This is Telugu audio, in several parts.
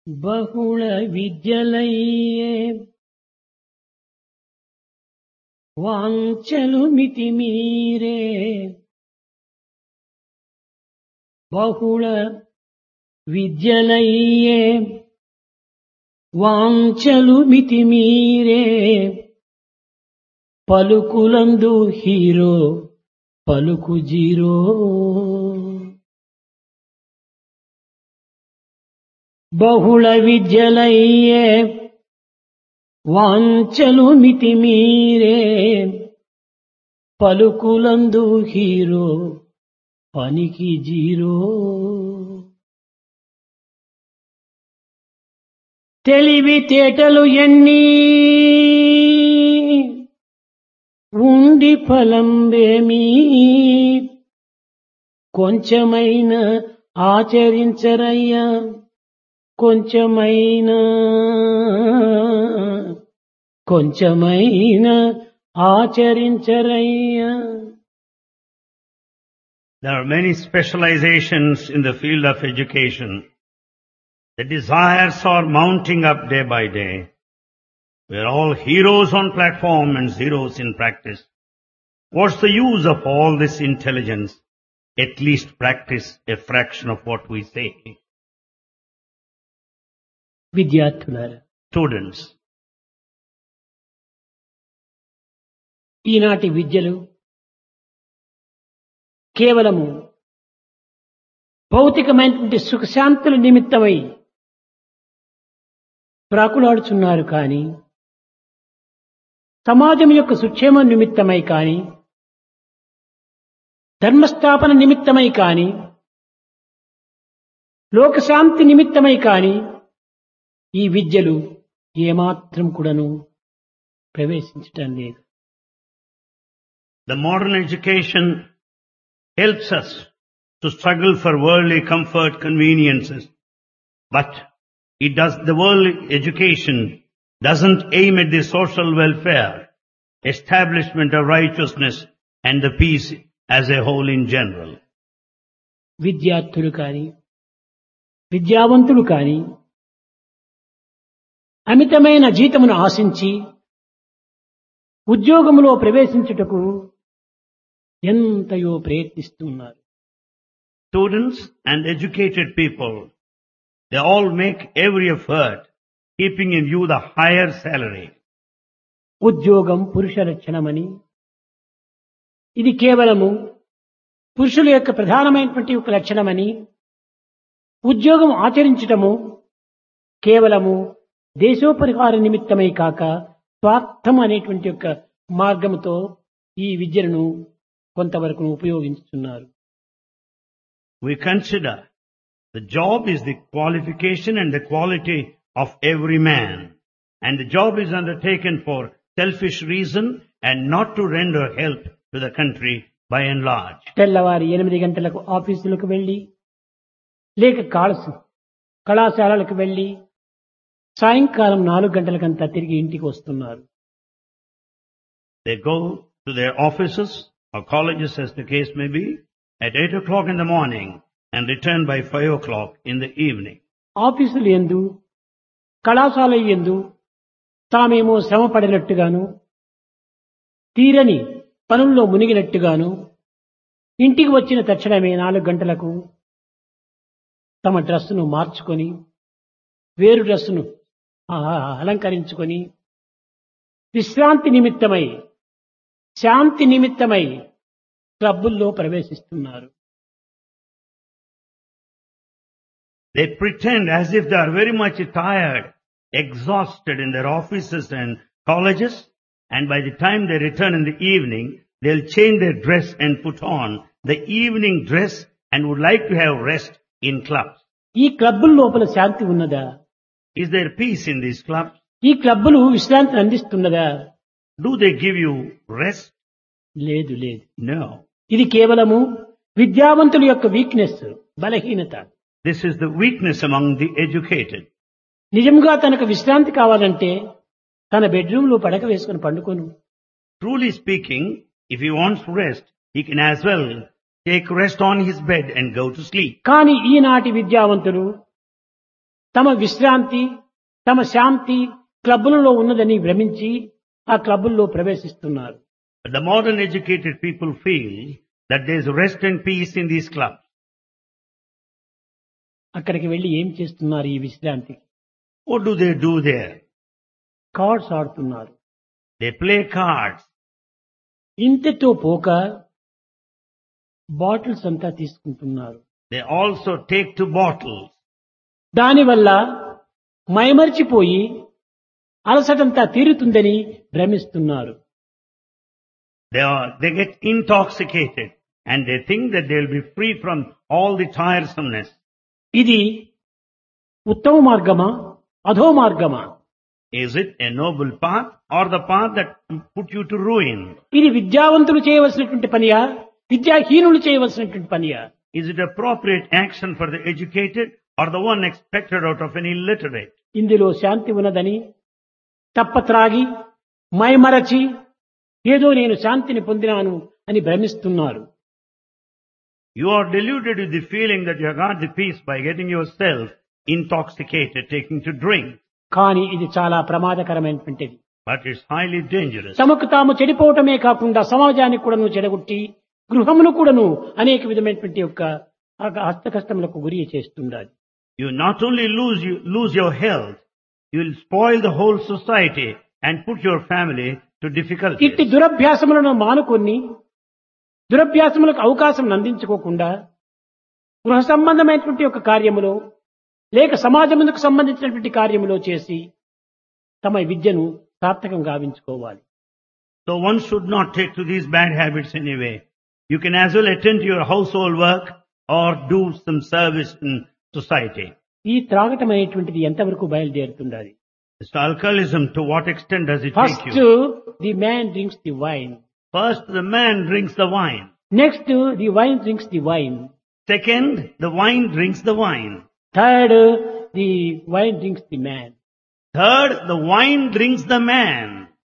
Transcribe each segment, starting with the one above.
బహుళ విద్యలయ్యే వాంఛలు మితిమీరే బహుళ విద్యలయ్యే వాంఛలు మితిమీరే పలుకులందు హీరో పలుకు జీరో బహుళ విద్యలయ్యే వాంఛలు మితిమీరే పలుకులందు హీరో పనికి జీరో తెలివితేటలు ఎన్ని ఉండి ఫలంబేమీ కొంచెమైన ఆచరించరయ్యా కొంచెమైన ఆచరించరయ్యా. There are many specializations in the field of education. The desires are mounting up day by day. We are all heroes on platform and zeros in practice. What's the use of all this intelligence? At least practice a fraction of what we say. విద్యార్థులారా, Students, ఈనాటి విద్యలు కేవలము భౌతికమైనటువంటి సుఖశాంతుల నిమిత్తమై ప్రాకులాడుచున్నారు కానీ సమాజం యొక్క సుక్షేమం నిమిత్తమై కానీ ధర్మస్థాపన నిమిత్తమై కానీ లోకశాంతి నిమిత్తమై కానీ ఈ విద్యలు ఏమాత్రం కూడాను ప్రవేశించటం లేదు. the modern education helps us to struggle for worldly comfort, conveniences. But the worldly education doesn't aim at the social welfare, establishment of righteousness and the peace as a whole in general. విద్యార్థులు కానీ విద్యావంతులు కానీ అమితమైన జీతమును ఆశించి ఉద్యోగములో ప్రవేశించుటకు ఎంతయో ప్రయత్నిస్తున్నారు. Students and educated people, they all make every effort, keeping in view the higher salary. ఉద్యోగం పురుష లక్షణమని, ఇది కేవలము పురుషుల యొక్క ప్రధానమైనటువంటి ఒక లక్షణమని, ఉద్యోగం ఆచరించటము కేవలము దేశోపరిహార నిమిత్తమై కాక స్వార్థం అనేటువంటి యొక్క మార్గముతో ఈ విద్యను కొంతవరకు ఉపయోగించుతున్నారు. We consider the job is the qualification and the quality of every man, and the job is undertaken for selfish reason and not to render help to the country by and large. తెల్లవారి 8 గంటలకు ఆఫీసులకు వెళ్లి లేక కళాశాలలకు వెళ్లి సాయంకాలం 4 గంటలకంతా తిరిగి ఇంటికి వస్తున్నారు. They go to their offices or colleges as the case may be at 8 o'clock in the morning and return by 5 o'clock in the evening. ఆఫీసులు యందు కళాశాల యందు తామేమో శ్రమ పడినట్టుగాను తీరని పనుల్లో మునిగినట్టుగాను ఇంటికి వచ్చిన తక్షణమే 4 గంటలకు తమ డ్రెస్సును మార్చుకొని వేరు డ్రెస్సును అలంకరించుకొని విశ్రాంతి నిమిత్తమై శాంతి నిమిత్తమై క్లబ్బుల్లో ప్రవేశిస్తున్నారు. They pretend as if they are very much tired, exhausted in their offices and colleges, and by the time they return in the evening, they'll change their dress and put on the evening dress and would like to have rest in clubs. ఈ క్లబ్బుల లోపల శాంతి ఉన్నదా? Is there peace in these clubs? ఈ క్లబ్బులు విశ్రాంతిని అందిస్తున్నదా? Do they give you rest? లేదు. No. ఇది కేవలము విద్యావంతుల యొక్క వీక్నెస్, బలహీనత. This is the weakness among the educated. నిజంగా తనకు విశ్రాంతి కావాలంటే తన బెడ్రూమ్ లో పడక వేసుకుని పండుకోను. Truly speaking, if he wants rest, he can as well take rest on his bed and go to sleep. కానీ ఈనాటి విద్యావంతులు తమ విశ్రాంతి, తమ శాంతి క్లబ్బులలో ఉన్నదని భ్రమించి ఆ క్లబ్బుల్లో ప్రవేశిస్తున్నారు. But the modern educated people feel that there is rest and peace in these clubs. అక్కడికి వెళ్లి ఏం చేస్తున్నారు? ఈ విశ్రాంతికి What do they do there? Cards ఆడుతున్నారు. They play cards. ఇంతతో పోక బాటిల్స్ అంతా తీసుకుంటున్నారు. They also take to bottles. దానివల్ల మైమరిచిపోయి అలసటంతా తీరుతుందని భ్రమిస్తున్నారు. They get intoxicated and they think that they will be free from all the tiresomeness. ఇది ఉత్తమ మార్గమా, అధో మార్గమా? Is it a noble path or the path that put you to ruin? ఇది విద్యావంతులు చేయవలసినటువంటి పనియా, విద్యాహీనులు చేయవలసినటువంటి పనియా? Is it appropriate action for the educated or the one expected out of an illiterate? ఇందులో శాంతి ఉన్నదని తప్పత్రాగి మైమరచి ఏదో నేను శాంతిని పొందినాను అని భ్రమిస్తున్నారు. You are deluded with the feeling that you have got the peace by getting yourself intoxicated, taking to drink. కానీ ఇది చాలా ప్రమాదకరమైనటువంటిది. But it's highly dangerous. తమకు తాము చెడిపోవటమే కాకుండా సమాజానికి కూడాను చెడగొట్టి గృహమును కూడాను అనేక విధమైనటువంటి యొక్క హస్తకష్టములకు గురి చేస్తుండాలి. You not only lose your health, you will spoil the whole society and put your family to difficulties. ఇట్టి దురభ్యాసములను మానుకొని దురభ్యాసములకు అవకాశం అందించుకోకుండా గృహ సంబంధమైనటువంటి యొక్క కార్యములో లేక సమాజమునకు సంబంధించినటువంటి కార్యములో చేసి తమ విద్యను సార్థకం గావించుకోవాలి. So one should not take to these bad habits anyway. You can as well attend to your household work or do some service in society. ఈ త్రాగటం అనేటువంటిది ఎంతవరకు బయలుదేరుతుండాలి? This alcoholism, to what extent does it first take you? The man drinks the wine. First, the man drinks the wine. Next the wine drinks the wine. Second, the wine drinks the wine. Third the wine drinks the man. Third, the wine drinks the man.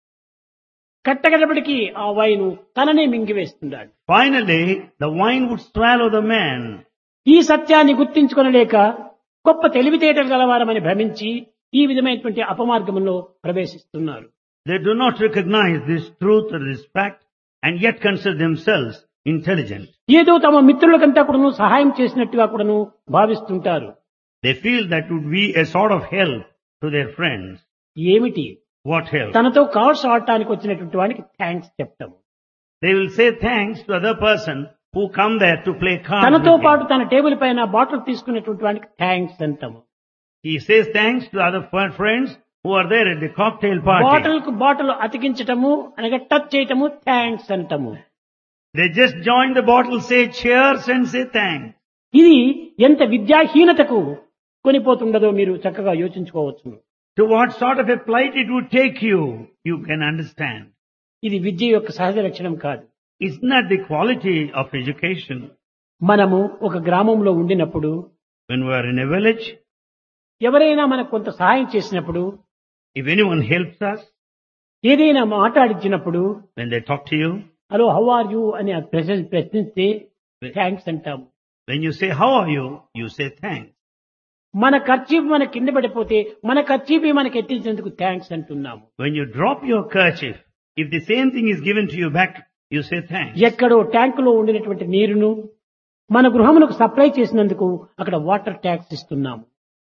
కట్టగడపటికి ఆ వైన్ తననే మింగివేస్తున్నాడు. Finally, the wine would swallow the man. ఈ సత్యాన్ని గుర్తించుకొనలేక గొప్ప తెలివితేటలు గలవారమని భ్రమించి ఈ విధమైనటువంటి అపమార్గంలో ప్రవేశిస్తున్నారు. They do not recognize this truth or this fact and yet consider themselves intelligent. ఏదో తమ మిత్రులకంతా కూడాను సహాయం చేసినట్టుగా కూడాను భావిస్తుంటారు. They feel that would be a sort of help to their friends. ఏమిటి? What help? తనతో కార్డ్స్ ఆడటానికి వచ్చినటువంటి వానికి థ్యాంక్స్ చెప్తాము. They will say thanks to other person who come there to play cards. తనతో with పాటు him. తన టేబుల్ పైన బాటిల్ తీసుకునేటువంటి వానికి థ్యాంక్స్ అంటాము. He says thanks to other friends who are there at the cocktail party. Bottle కు బాటిల్ అతికించటము అనగా టచ్ చేయటము థ్యాంక్స్ అంటాము. They just join the bottle, say cheers and say thanks. ఇది ఎంత విద్యాహీనతకు కొనిపోతుండదో మీరు చక్కగా యోచించుకోవచ్చు. To what sort of a plight it would take you, you can understand. ఇది విద్య యొక్క సహజ లక్షణం కాదు. It's not the quality of education. మనము ఒక గ్రామంలో ఉండినప్పుడు When we are in a village, ఎవరైనా మనకు కొంత సహాయం చేసినప్పుడు, if anyone helps us, ఏదైనా మాట్లాడించినప్పుడు when they talk to you, hello how are you అని ప్రశ్నిస్తే థ్యాంక్స్ అంటాము. when you say how are you, you say thanks. మన ఖర్చీఫ్ మన కింద పడిపోతే మన ఖర్చీఫ్ మనకి ఎట్టించేందుకు థ్యాంక్స్ అంటున్నాము. When you drop your kerchief, if the same thing is given to you back, you say thanks. ఎక్కడో ట్యాంకులో ఉండినటువంటి నీరును మన గృహములకు సప్లై చేసినందుకు అక్కడ వాటర్ ట్యాక్స్ ఇస్తున్నాము.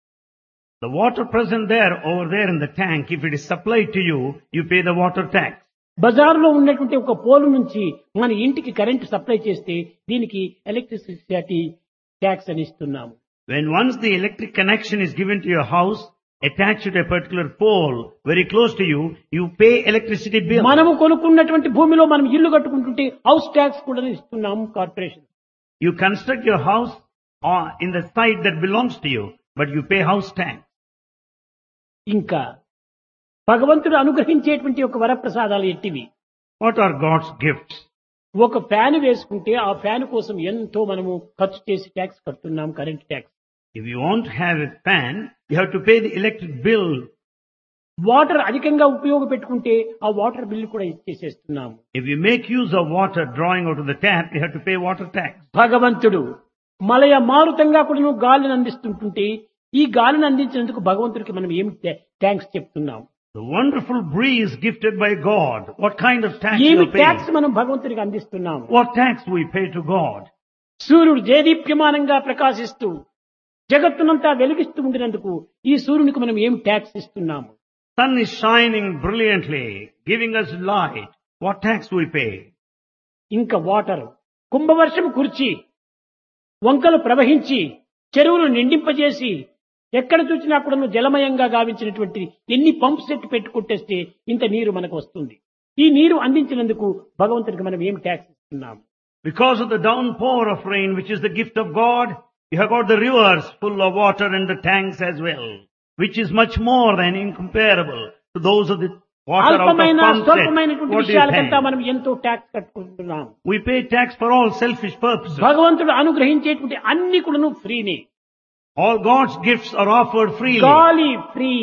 The water present there, over there in the tank, if it is supplied to you, you pay the water tax. బజారులో ఉన్నటువంటి ఒక పోలు నుంచి మన ఇంటికి కరెంటు సప్లై చేస్తే దీనికి ఎలక్ట్రిసిటీ ట్యాక్స్ అని ఇస్తున్నాము. When once the electric connection is given to your house, attached to a particular pole very close to you, you pay electricity bill. మనము కొనుక్కున్నటువంటి భూమిలో మనం ఇల్లు కట్టుకుంటుంటే హౌస్ ట్యాక్స్ కూడా ఇస్తున్నాము corporation. You construct your house in the site that belongs to you, but you pay house tax. ఇంకా భగవంతుడు అనుగ్రహించేటువంటి ఒక వరప్రసాదాలు ఎట్టివి? What are God's gifts? ఒక ఫ్యాన్ వేసుకుంటే ఆ ఫ్యాన్ కోసం ఎంతో మనము ఖర్చు చేసి ట్యాక్స్ కడుతున్నాం, current tax. If you want to have a fan, you have to pay the electric bill. Water అధికంగా ఉపయోగపెట్టుకుంటే ఆ వాటర్ బిల్లు కూడా ఇచ్చేసేస్తున్నాము. If you make use of water drawing out of the tap, you have to pay water tax. భగవంతుడు మలయ మారుతంగా కూడా గాలిని అందిస్తుంటుంటే ఈ గాలిని అందించినందుకు భగవంతుడికి మనం ఏమి థ్యాంక్స్ చెప్తున్నాం? The wonderful breeze gifted by God. What kind of tax ఏమి you pay? ట్యాక్స్ మనం భగవంతుడికి అందిస్తున్నాము? What tax we pay to God? సూర్యుడు దేదీప్యమానంగా ప్రకాశిస్తూ జగత్తునంతా వెలిగిస్తూ ఉండినందుకు ఈ సూర్యునికి మనం ఏం ట్యాక్స్ ఇస్తున్నాము? Sun is shining brilliantly, giving us light. What tax we pay? ఇంకా వాటర్, కుంభవర్షం కురిచి వంకలు ప్రవహించి చెరువులు నిండింపజేసి ఎక్కడ చూసినా కూడా జలమయంగా గావించినటువంటి ఎన్ని పంప్ సెట్ పెట్టుకుంటేస్తే ఇంత నీరు మనకు వస్తుంది. ఈ నీరు అందించినందుకు భగవంతుడికి మనం ఏం ట్యాక్స్ ఇస్తున్నాము? Because of the downpour of rain, which is the gift of God, you have got the rivers full of water and the tanks as well, which is much more than incomparable to those of the water out of అల్పమైన pump set. స్వల్పమైనటువంటి What do you విషయాలకంతా pay? మనం ఎంతో ట్యాక్స్ కట్టుకుంటున్నాం. We pay tax for all selfish purposes. భగవంతుడు అనుగ్రహించేటువంటి అన్ని కూడాను ఫ్రీనే. All God's gifts are offered freely. గాలి free,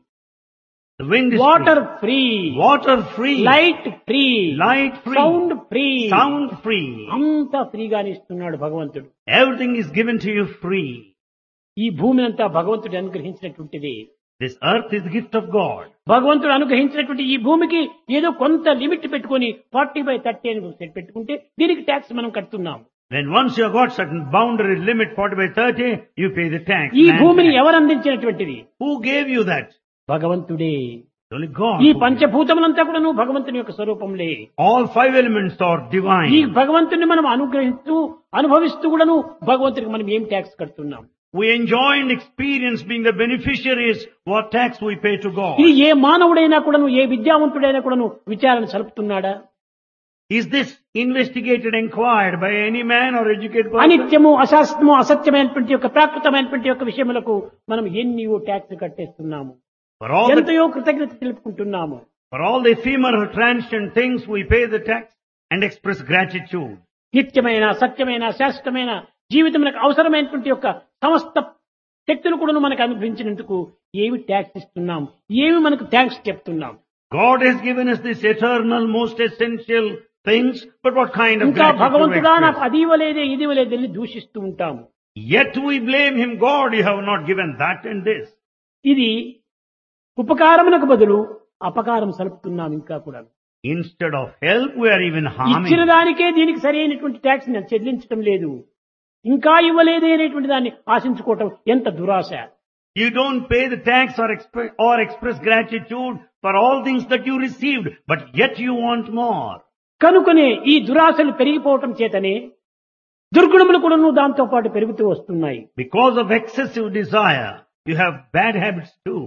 The wind is water free. Free, Water free. Light free, Light free. Sound free, Sound free. అంతా ఫ్రీగానే ఇస్తున్నాడు భగవంతుడు. Everything is given to you free. ఈ భూమిని అంతా భగవంతుడు అనుగ్రహించినటువంటిది. This earth is the gift of God. భగవంతుడు అనుగ్రహించినటువంటి ఈ భూమికి ఏదో కొంత లిమిట్ పెట్టుకొని 40/30 అని సెట్ పెట్టుకుంటే దీనికి ట్యాక్స్ మనం కడుతున్నాం. Then once you have got certain boundary limit 40/30, you pay the tax. ఈ Land భూమిని tax. ఎవరు అందించినటువంటిది? Who gave you that? భగవంతుడే. Only God. ఈ who gave. పంచభూతములంతా కూడా భగవంతుని యొక్క స్వరూపంలే. All 5 elements are ఈ divine. భగవంతుని మనం అనుగ్రహిస్తూ అనుభవిస్తూ కూడాను భగవంతునికి మనం ఏం ట్యాక్స్ కడుతున్నాం? We enjoy and experience being the beneficiaries. What tax we pay to God? ఇది ఏ మానవుడైనా కూడాను, ఏ విద్యావంతుడైనా కూడాను విచారణ సలుపుతున్నాడా? Is this investigated, inquired by any man or educated person? అనిత్యము, అశాస్త్రము, అసత్యమైనటువంటి యొక్క ప్రాకృతమైనటువంటి యొక్క విషయములకు మనం ఎన్నో ట్యాక్స్ కట్టేస్తున్నాము. For all the ఎంతయో కృతజ్ఞత తెలుపుకుంటున్నాము. For all the ephemeral transient things, we pay the tax and express gratitude. నిత్యమైన, సత్యమైన, శాశ్వతమైన జీవితములకు అవసరమైనటువంటి యొక్క సమస్త శక్తులు కూడా మనకు అనుగ్రహించినందుకు ఏమి ట్యాక్స్ ఇస్తున్నాం? ఏమి మనకు థ్యాంక్స్ చెప్తున్నాం? God has given us this eternal, most essential things, but what kind of ఇంకా gratitude we భగవంతుడా నాకు express? అది ఇవ్వలేదే, ఇది ఇవ్వలేదని దూషిస్తూ ఉంటాము. Yet we blame Him, God, you have not given that and this. ఇది ఉపకారమునకు బదులు అపకారం సలుపుతున్నాం. ఇంకా కూడా Instead of help, we are even ఇచ్చిన harming. దానికే దీనికి సరైనటువంటి ట్యాక్స్ చెల్లించడం లేదు, ఇంకా ఇవ్వలేదే అనేటువంటి దాన్ని ఆశించుకోవటం ఎంత దురాశ. You don't pay the tax or express gratitude for all things that you received, but yet you want more. కనుకనే ఈ దురాశలు పెరిగిపోవటం చేతనే దుర్గుణములు కూడా దాంతో పాటు పెరుగుతూ వస్తున్నాయి. Because of excessive desire, you have bad habits too.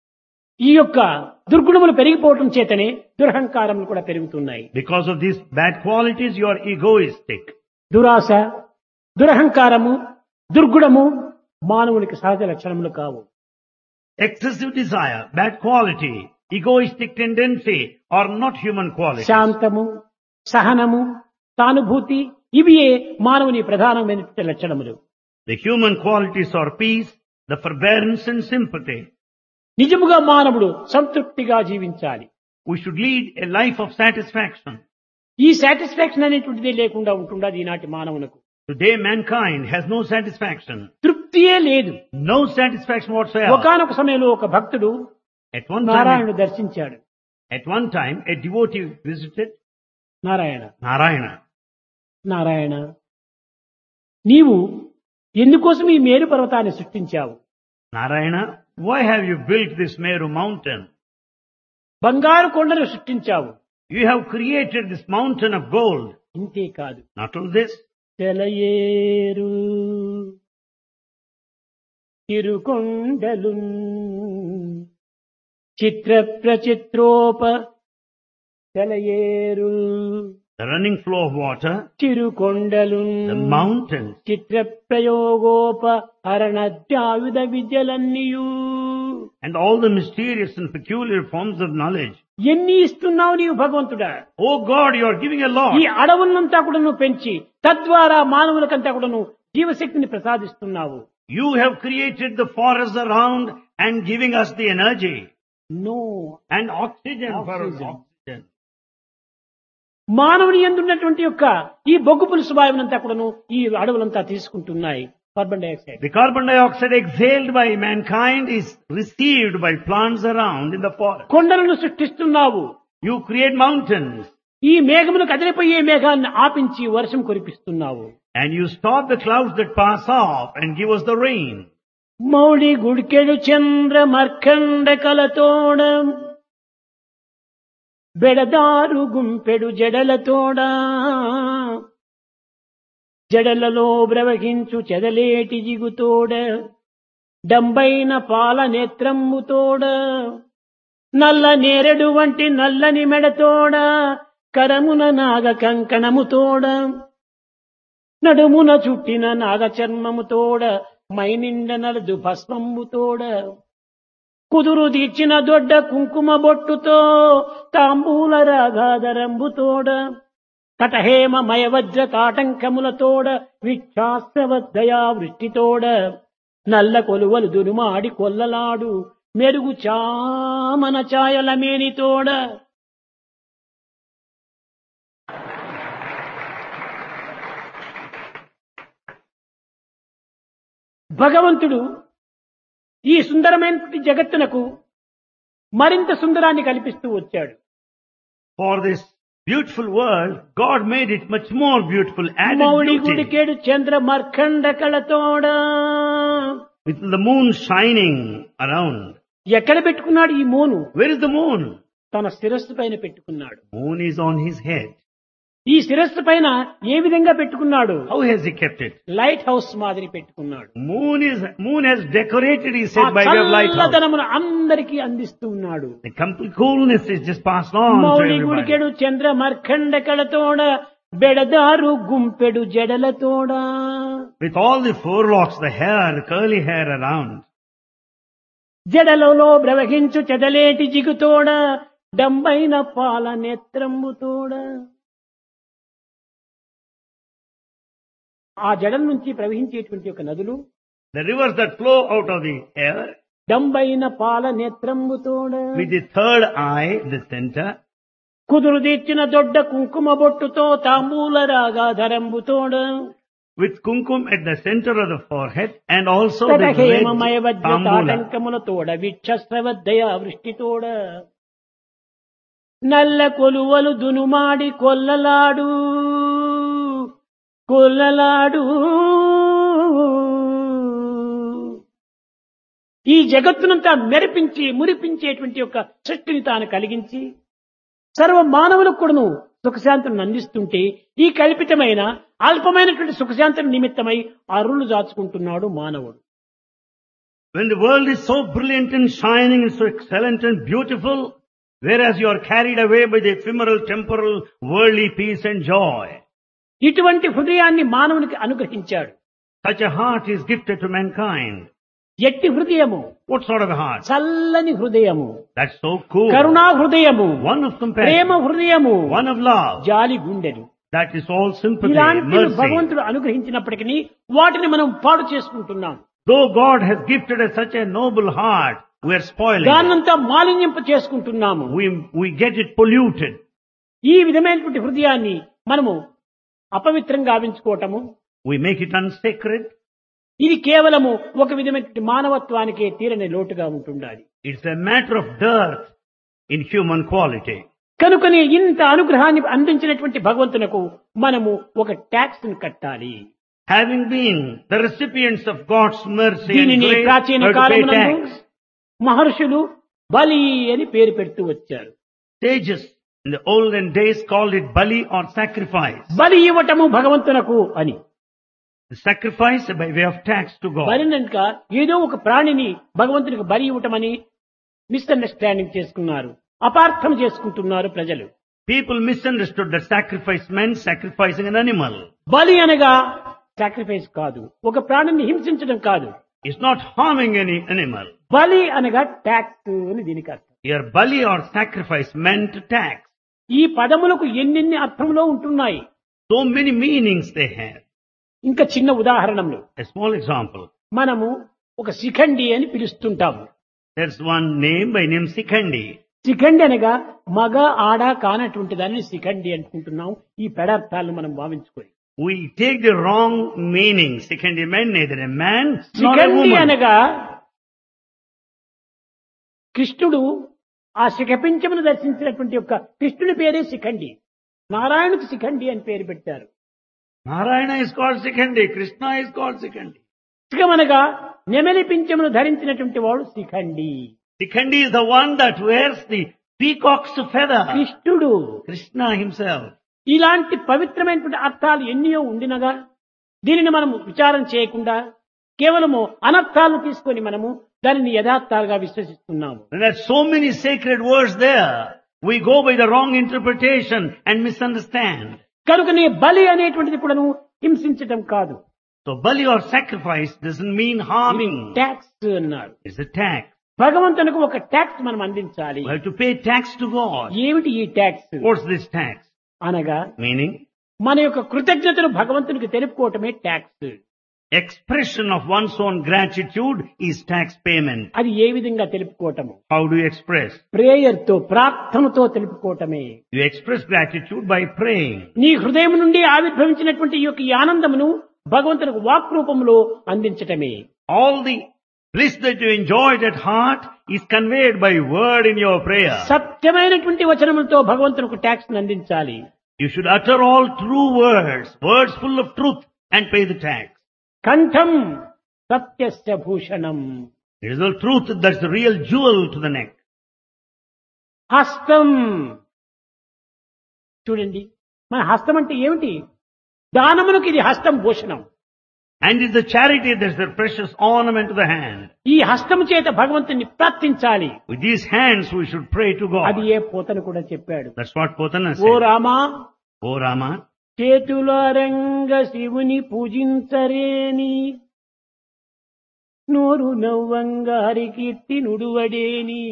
ఈ యొక్క దుర్గుణములు పెరిగిపోవటం చేతనే దురహంకారములు కూడా పెరుగుతున్నాయి. Because of these bad qualities, you are egoistic. దురాశ, దురహంకారము, దుర్గుణము మానవునికి సహజ లక్షణములు కావు. Excessive desire, bad quality, egoistic tendency are not human qualities. శాంతము, సహనము, సానుభూతి ఇవియే మానవుని ప్రధానమైనటువంటి లక్షణములు. The human qualities are peace, the forbearance and sympathy. నిజముగా మానవుడు సంతృప్తిగా జీవించాలి. We should lead a life of satisfaction. ఈ సాటిస్ఫాక్షన్ అనేటువంటిదే లేకుండా ఉంటుండదు ఈనాటి మానవునకు. Today mankind has no satisfaction. తృప్తియే లేదు. No satisfaction whatsoever. ఒకానొక సమయంలో ఒక భక్తుడు At one నారాయణుడు దర్శించాడు. time, a devotee visited Narayana, Narayana. Narayana, నీవు ఎందుకోసం ఈ మేరు పర్వతాన్ని సృష్టించావు? Narayana, why have you built this Meru mountain? బంగారు కొండను సృష్టించావు. You have created this mountain of gold. ఇంతే కాదు, Not only this, తెలయేరు తిరుకొండలు Chitra ప్రచిత్రోప తెలయేరు the running flow of water, తిరుకొండలు the mountains, Chitra ప్రయోగోప హరణద్యాయుధ విద్యలన్నీయు and all the mysterious and peculiar forms of knowledge. ఎన్ని ఇస్తున్నావు నీవు భగవంతుడా? Oh God, you are giving a lot. ఈ అడవులంతా కూడా నువ్వు పెంచి తద్వారా మానవులకంతా కూడా నువ్వు జీవశక్తిని ప్రసాదిస్తున్నావు. You have created the forests around and giving us the energy no, and oxygen for us. Oxygen. Oxygen. మానవుని యందు ఉన్నటువంటి యొక్క ఈ బొగ్గు పులుసు వాయువునంతా కూడాను ఈ అడవులంతా తీసుకుంటున్నాయి. Carbon dioxide. The carbon dioxide exhaled by mankind is received by plants around in the forest. కొండలను సృష్టిస్తున్నావు. You create mountains ఈ మేఘమును కదిలిపోయే మేఘాన్ని ఆపించి వర్షం కురిపిస్తున్నావు. and you stop the clouds that pass off and give us the rain. Mouli గుడికెడు చంద్ర మర్కండ కలతోడ బెడదారు గుంపెడు జడలతోడ జడలలో బ్రవహించు చెదలేటి జిగుతోడ డంబైన పాల నేత్రమ్ముతోడ నల్ల నేరెడు వంటి నల్లని మెడతోడ కరమున నాగ కంకణముతోడ నడుమున చుట్టిన నాగ చర్మముతోడ మైనిండ నలదు భస్మముతోడ కుదురు తీర్చిన దొడ్డ కుంకుమ బొట్టుతో తాంబూల రాగాధరంబుతోడ కటహేమ మయవజ్ర కాటంకములతోడ విక్షాస్త్రవద్దయా వృష్టితోడ నల్ల కొలువలు దురుమాడి కొల్లలాడు మెరుగు చామన ఛాయల మేనితోడ భగవంతుడు ఈ సుందరమైన జగత్తునకు మరింత సుందరాన్ని కల్పిస్తూ వచ్చాడు. For this beautiful world, God made it much more beautiful, added Mouli beauty. గుడికేడు Chandra మర్కండ కళతోడ With the moon shining around. ఎక్కడ పెట్టుకున్నాడు ఈ మూను? Where is the moon? తన శిరస్సు పైన పెట్టుకున్నాడు. Moon is on his head. ఈ శిరస్సు పైన ఏ విధంగా పెట్టుకున్నాడు? How has he kept it? Lighthouse మాదిరి పెట్టుకున్నాడు. Moon has decorated, he said, by way of lighthouse. చల్లదనమును అందరికీ అందిస్తూ ఉన్నాడు. The complete coolness is just passed on to Mouli everybody. గుడికెడు Chandra మర్కండ కళతోడ బెడదారు గుంపెడు జడలతోడ With all the forelocks, the hair, the curly hair around. జడలలో బ్రవహించు చెదలేటి జిగుతోడ డంబైన పాల నేత్రంబుతోడ ఆ జడల నుంచి ప్రవహించేటువంటి ఒక నదులు The rivers that flow out of the air, డంబైన పాల నేత్రంబుతోడ with the third eye, the center, కుదురు తీర్చిన దొడ్డ కుంకుమ బొట్టుతో తాంబూల రాగాధరంబుతోడ with kumkum at the center of the forehead, and also the కటహేమమయ red Vajra tambula. తాటంకములతోడ విక్షస్రవద్దయ వృష్టితోడ నల్ల కొలువలు దునుమాడి కొల్లలాడు కొల్లలాడు ఈ జగత్తునంతా మెరిపించి మురిపించేటువంటి యొక్క సృష్టిని తాను కలిగించి సర్వ మానవులకు కూడాను సుఖశాంతులను అందిస్తుంటే ఈ కల్పితమైన అల్పమైనటువంటి సుఖశాంతుల నిమిత్తమై అరులు దాచుకుంటున్నాడు మానవుడు. When the world is so brilliant and shining and so excellent and beautiful, whereas you are carried away by the ephemeral, temporal, worldly peace and joy. ఇటువంటి హృదయాన్ని మానవునికి అనుగ్రహించాడు. Such a heart is gifted to mankind. ఎట్టి హృదయము? What sort of a heart? చల్లని హృదయము, That's so cool. కరుణా హృదయము, One of ప్రేమ compassion, హృదయము, one of love. జాలి గుండెలు. That is all sympathy, ఇలాంటి mercy. భగవంతుడు అనుగ్రహించినప్పటికీ వాటిని మనం పాడు చేసుకుంటున్నాం. Though God has gifted us such a noble heart, we are spoiling it. దాన్నంతా మాలిన్యింప చేసుకుంటున్నాము. We get it polluted. ఈ విధమైనటువంటి హృదయాన్ని మనము అపవిత్రంగా గావించుకోవటము, We make it unsacred. ఇది కేవలము ఒక విధమైనటువంటి మానవత్వానికే తీరని లోటుగా ఉంటుండాలి. It's a matter of dearth in human quality. కనుకనే ఇంత అనుగ్రహాన్ని అందించినటువంటి భగవంతునకు మనము ఒక ట్యాక్స్ ను కట్టాలి. Having been the recipients of God's mercy and దీనిని grace, ప్రాచీన we have to pay కాలమునందు tax. మహర్షులు బలి అని పేరు పెడుతూ వచ్చారు. Sages in the olden days called it bali or sacrifice. బలి ఇవ్వటము భగవంతునకు అని. The sacrifice by way of tax to God. బలినక ఏదో ఒక ప్రాణిని భగవంతునికి బలి ఇవ్వటమని మిస్అండర్స్టాండింగ్ చేసుకున్నారు, అపార్థం చేసుకుంటున్నారు ప్రజలు. People misunderstood that sacrifice meant sacrificing an animal. బలి అనగా సాక్రిఫైస్ కాదు, ఒక ప్రాణిని హింసించడం కాదు. It's not harming any animal. బలి అనగా ట్యాక్స్ అని దీనికి అర్థం. Here bali or sacrifice meant tax. ఈ పదములకు ఎన్నెన్ని అర్థంలో ఉంటున్నాయి. So many meanings they have. ఇంకా చిన్న ఉదాహరణలు, A small example. మనము ఒక శిఖండి అని పిలుస్తుంటాము. There's one name by name Sikhandi. Shikhandi అనగా మగ ఆడ కానటువంటి దాన్ని శిఖండి అనుకుంటున్నాం. ఈ పెడార్థాలను మనం భావించుకొని We take the wrong meaning. Sikandi meant neither a man nor a Shikhandi woman. అనగా కృష్ణుడు ఆ శిఖపించమును దర్శించినటువంటి యొక్క కృష్ణుని పేరే శిఖండి. నారాయణుకు శిఖండి అని పేరు పెట్టారు. Narayana is called Sikandi. Krishna is called Sikandi. శిఖమనగా నెమలి పింఛమును ధరించినటువంటి వాడు Shikhandi. Sikandi is the one that wears the peacock's feather. కృష్ణుడు. Krishna himself. ఇలాంటి పవిత్రమైనటువంటి అర్థాలు ఎన్నో ఉండినగా దీనిని మనము విచారం చేయకుండా కేవలము అనర్థాలను తీసుకొని మనము దానిని యథార్థాలుగా విశ్వసిస్తున్నాము. There are so many sacred words there. We go by the wrong interpretation and misunderstand. కనుకనే బలి అనేటువంటిది కూడాను హింసించటం కాదు. So Bali or sacrifice doesn't mean harming. Tax అన్నాడు. It's a tax. భగవంతునికి ఒక ట్యాక్స్ మనం అందించాలి. We have to pay tax to God. ఏమిటి ఈ ట్యాక్స్ What's this tax? అనగా Meaning, మన యొక్క కృతజ్ఞతను భగవంతునికి తెలుపుకోవటమే tax. expression of one's own gratitude is tax payment. అది ఏ విధంగా తెలుపుకోవటము? How do you express? Prayer తో ప్రార్థనతో తెలుపుకోవటమే. You express gratitude by praying. నీ హృదయం నుండి ఆవిర్భవించినటువంటి ఈ యొక్క ఈ ఆనందమును భగవంతునికి వాక్ రూపంలో అందించటమే. All the bliss that you enjoyed at heart is conveyed by word in your prayer. సత్యమైనటువంటి వచనములతో భగవంతునికి ట్యాక్స్ అందించాలి. You should utter all true words, words full of truth, and pay the tax. కంఠం సత్యస్య Bhushanam. It is the truth that's the real jewel to the neck. హస్తం. చూడండి, మన హస్తం అంటే ఏమిటి? దానమునకు ఇది హస్తం Bhushanam. And it's the charity that's the precious ornament to the hand. ఈ హస్తము చేత భగవంతుని ప్రార్థించాలి. With these hands we should pray to అది God. ఏ పోతను కూడా చెప్పాడు. That's what Potana oh said. Rama, O Rama, చేతులారంగ శివుని పూజించరేని, నోరు నవ్వంగ Harikeerthi నుడువడేని.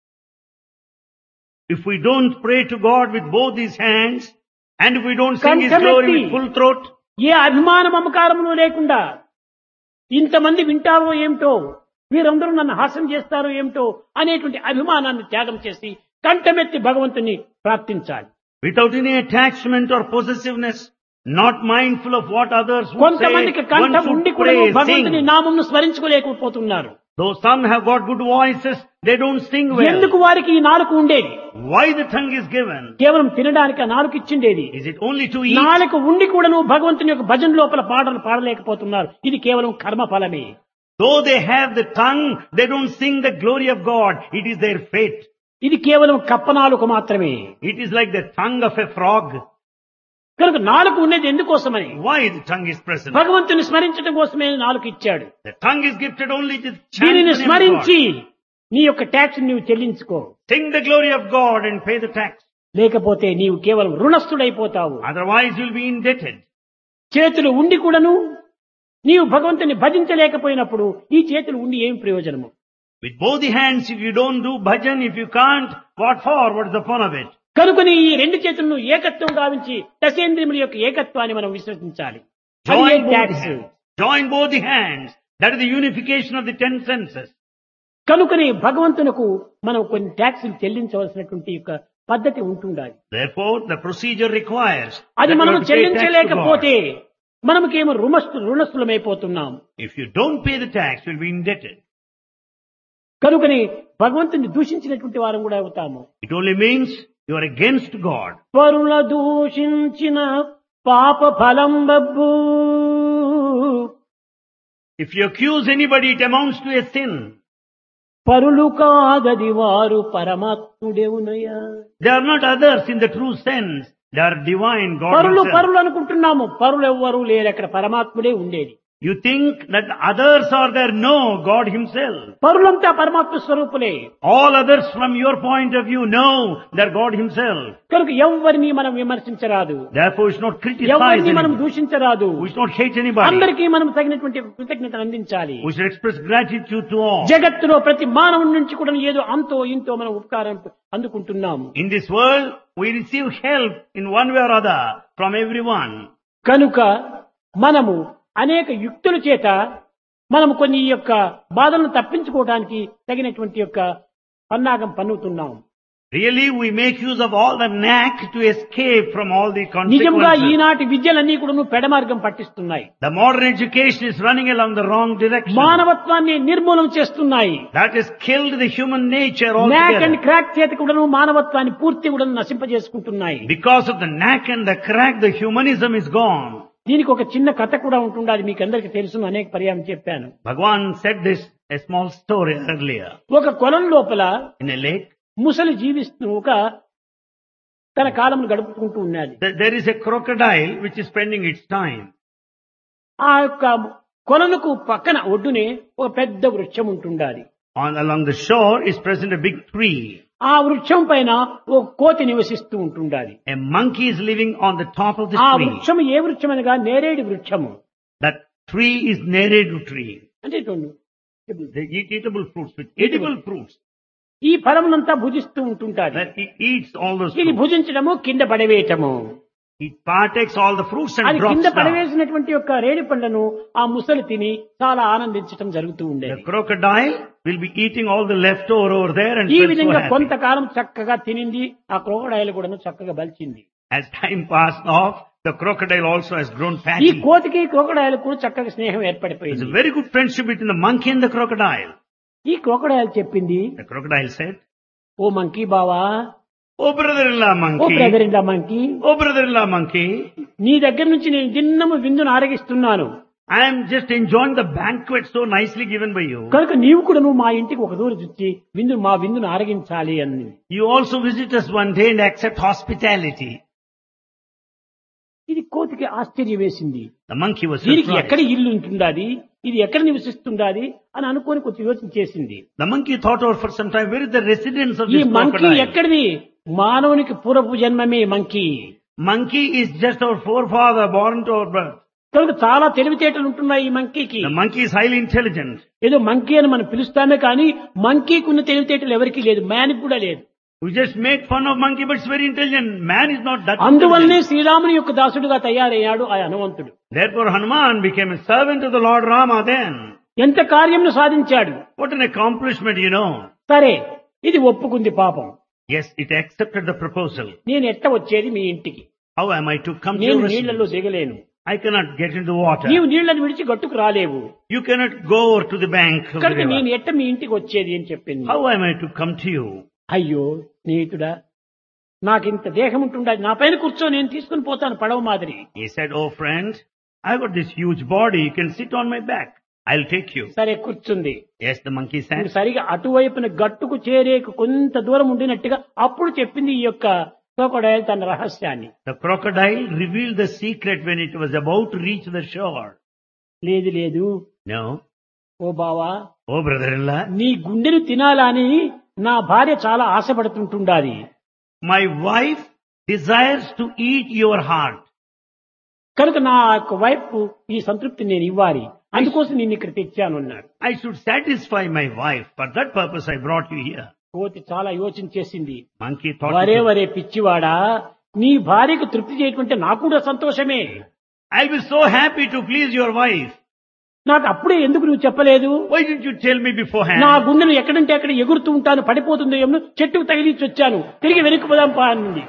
if we don't pray to God with both these hands, and if we don't sing His glory with full throat, ఏ అభిమాన మమకారములు లేకుండా ఇంతమంది వింటారో ఏమిటో, వీరందరూ నన్ను హాస్యం చేస్తారో ఏమిటో అనేటువంటి అభిమానాన్ని త్యాగం చేసి కంఠమెత్తి భగవంతుని ప్రార్థించాలి. without any attachment or possessiveness, not mindful of what others would say, కొంతమందికి one కంఠం ఉండి should కూడా pray, భగవంతుని sing. నామమును స్మరించుకోలేకపోతున్నారు. Though some have got good voices, they don't sing ఎందుకు well. వారికి ఈ నాలుక ఉండేది? Why the tongue is given? కేవలం తినడానికి ఆ నాలుక ఇచ్చిండేది. Is it only to eat? నాలుక ఉండి కూడాను భగవంతుని యొక్క భజన లోపల పాటలు పాడలేకపోతున్నారు. ఇది కేవలం కర్మ ఫలమే. Though they have the tongue, they don't sing the glory of God. It is their fate. ఇది కేవలం కప్పనాలుక మాత్రమే. It is like the tongue of a frog. కనుక నాలుక ఉండేది ఎందుకోసమని? Why the tongue is present? భగవంతుని స్మరించడం కోసమే నాలుక ఇచ్చాడు. The tongue is gifted only to chant దీనిని the name of స్మరించి God. నీ యొక్క ట్యాక్స్ నీవు చెల్లించుకో. Sing the glory of God and pay the tax. లేకపోతే నీవు కేవలం రుణస్థుడైపోతావు. Otherwise you'll be indebted. చేతులు ఉండి కూడాను నీవు భగవంతుని భజించలేకపోయినప్పుడు ఈ చేతులు ఉండి ఏం ప్రయోజనము? With both the hands, if you don't do bhajan, if you can't, what for? What's the fun of it? కనుకని ఈ రెండు చేతులను ఏకత్వం గావించి దశేంద్రియముల యొక్క ఏకత్వాన్ని మనం విశ్వసించాలి. అది Join ఏ both the tax. hands. Join both the hands. That is the unification of the 10 senses. కనుకని భగవంతునకు మనం కొన్ని ట్యాక్సులు చెల్లించవలసినటువంటి యొక్క పద్ధతి ఉంటుండాలి. Therefore, the procedure requires అది that we మనం have to pay tax to చెల్లించలేకపోతే God. మనకేమో రుణస్థులమైపోతున్నాం. If you don't pay the tax, you'll be indebted. కనుకని భగవంతుని దూషించినటువంటి వారం కూడా అవుతాము. It only means you are against God. పరుల దూషించిన పాప ఫలం Babbu. If you accuse anybody, it amounts to a sin. పరులు కాదది వారు పరమాత్ముడేవునయ్యా. They are not others in the true sense. They are divine, God పరులు himself. పరులు అనుకుంటున్నాము. పరులు ఎవ్వరూ లేరు, అక్కడ పరమాత్ముడే ఉండేది. You think that others are there. No, God himself. పరులంతా పరమాత్మ స్వరూపులే. All others from your point of view, no, they're God himself. కనుక ఎవరిని మనం విమర్శించరాదు, Therefore, we should not criticize ఎవరిని మనం anybody. దూషించరాదు. We should not hate anybody. అందరికీ మనం తగినటువంటి కృతజ్ఞతను అందించాలి. We should express gratitude to all. జగత్తులో ప్రతి మానవుడి నుంచి కూడా ఏదో అంతో ఇంతో మనం ఉపకారం అందుకుంటున్నాము. In this world, we receive help in one way or other from everyone. కనుక మనము అనేక యుక్తుల చేత మనము కొన్ని ఈ యొక్క బాధలను తప్పించుకోవడానికి తగినటువంటి యొక్క పన్నాగం పన్నుతున్నాం. Really, we make use of all the knack to escape from all the నిజంగా consequences. ఈనాటి విద్యలన్నీ కూడా పెడమార్గం పట్టిస్తున్నాయి. The modern education is running along the wrong direction. మానవత్వాన్ని నిర్మూలన చేస్తున్నాయి. That has killed the human nature knack and altogether. Crack చేతి కూడా మానవత్వాన్ని పూర్తి కూడా నశింపజేసుకుంటున్నాయి. Because of the knack and the crack, the humanism is gone. దీనికి ఒక చిన్న కథ కూడా ఉంటుండాలి, మీకు అందరికీ తెలుసు, అనేక పర్యాయం చెప్పాను. Bhagavan said this, a small story earlier. ఒక కొలం లోపల In a lake, ముసలి జీవిస్తూ ఒక తన కాలమును గడుపుకుంటూ ఉన్నది. there is a crocodile which is spending its time. ఆ యొక్క కొలనుకు పక్కన ఒడ్డునే ఒక పెద్ద వృక్షం ఉంటుండాలి. Along the shore is present a big tree. ఆ వృక్షం పైన ఒక కోతి నివసిస్తూ ఉంటుండాలి. A monkey is living on the top of the ఆ tree. వృక్షం ఏ వృక్షం అనగా నేరేడు వృక్షము. That tree is neredu tree. అంటే చూడండి, They eat eatable fruits with edible fruits. ఈ ఫలమునంతా భుజిస్తూ ఉంటుంటారు. That it eats all those ఇది fruits. భుజించడము, కింద పడవేయటము. It partakes all the fruits and అది drops కింద down. పడవేసినటువంటి యొక్క రేణి పండ్లను ఆ ముసలి తిని చాలా ఆనందించటం జరుగుతూ The ఉండేది. crocodile will be eating all the leftover over there and ఈ felt so విధంగా happy. కొంతకాలం చక్కగా తినింది. ఆ క్రోకడైల్ కూడా చక్కగా బలిచింది. As time passed off, the crocodile also has grown ఈ fatty. కోతికి క్రోకడైల్ కూడా చక్కగా స్నేహం There's ఏర్పడిపోయింది. a very good friendship between the monkey and the crocodile. ఈ క్రోకడైల్ చెప్పింది, The crocodile said, ఓ మంకీ బావా, "Oh brother-in-law ఓ monkey, brother in law monkey, oh brother-in-law monkey, నీ దగ్గర నుంచి నేను దిన్నము విందును ఆరగిస్తున్నాను. I am just enjoying the banquet so nicely given by you. కనుక నీవు కూడా మా ఇంటికి ఒక దూరం వచ్చి మా విందును ఆరగించాలి అని. You also visit us one day and accept hospitality." ఇది కోతికి ఆశ్చర్యం వేసింది. The monkey was దీనికి ఎక్కడ surprised. ఇల్లు ఉంటుందాది, ఇది ఎక్కడ నివసిస్తుందాది అని అనుకొని కొంచెం యోచన చేసింది. The monkey thought over for some time, where is the residence of ఈ this మంకీ crocodile? ఎక్కడిది? మానవునికి పూర్వపు జన్మమే monkey. Monkey is just our forefather born to our birth. కనుక చాలా తెలివితేటలు ఉంటున్నాయి ఈ మంకీకి. The monkey is highly intelligent. ఏదో మంకీ అని మనం పిలుస్తామే కానీ మంకీకి ఉన్న తెలివితేటలు ఎవరికీ లేదు, మ్యాన్కి కూడా లేదు. We just make fun of monkey, but it's very intelligent. Man is not that అందువల్లనే intelligent. శ్రీరాముని యొక్క దాసుడుగా తయారయ్యాడు ఆ హనుమంతుడు. Therefore Hanuman became a servant of the Lord Rama then. ఎంత కార్యమును సాధించాడు. What an accomplishment, you know. సరే, ఇది ఒప్పుకుంది పాపం. Yes, it accepted the proposal. నేను ఎట్ట వచ్చేది మీ ఇంటికి? How am I to come to నేను your నీళ్లలో residence? దిగలేను. I cannot get into water. నీవు నీళ్లను విడిచి గట్టుకు రాలేవు. You cannot go over to the bank of the కనుక నేను river. ఎట్ట మీ ఇంటికి వచ్చేది అని చెప్పింది. How am I to come to you? అయ్యో స్నేహితుడా, నాకింత దేహం ఉంటుండదు, నా పైన కూర్చో, నేను తీసుకుని పోతాను పడవ మాదిరి. He said, "Oh friend, I've got this huge body. You can sit on my back. I'll take you." సరే కూర్చుంది. Yes, the monkey said. సరిగా అటువైపున గట్టుకు చేరేకు కొంత దూరం ఉండినట్టుగా అప్పుడు చెప్పింది ఈ యొక్క క్రోకడైల్ తన రహస్యాన్ని. The crocodile revealed the secret when it was about to reach the shore. లేదు లేదు, No. ఓ బావా, Oh brother-in-law, నీ గుండెను తినాలని నా భార్య చాలా ఆశపడుతుంటుండాలి. my wife desires to eat your heart. కనుక నా యొక్క వైపు ఈ సంతృప్తి నేను ఇవ్వాలి, అందుకోసం నేను ఇక్కడ తెచ్చాను అన్నాడు. I should satisfy my wife. For that purpose I brought you here. కోతి చాలా యోచన చేసింది. Monkey thought, వరే వరే పిచ్చివాడా, నీ భార్యకు తృప్తి చేయకుంటే నాకు కూడా సంతోషమే. "I'll be so happy to please your wife. నాకు అప్పుడే ఎందుకు నువ్వు చెప్పలేదు? Why didn't you tell me beforehand?" నా గుండెను ఎక్కడంటే అక్కడ ఎగురుతూ ఉంటాను, పడిపోతుందో ఏమో, చెట్టుకు తగిలించి వచ్చాను, తిరిగి వెనక్కి పోదాం పా అన్నది.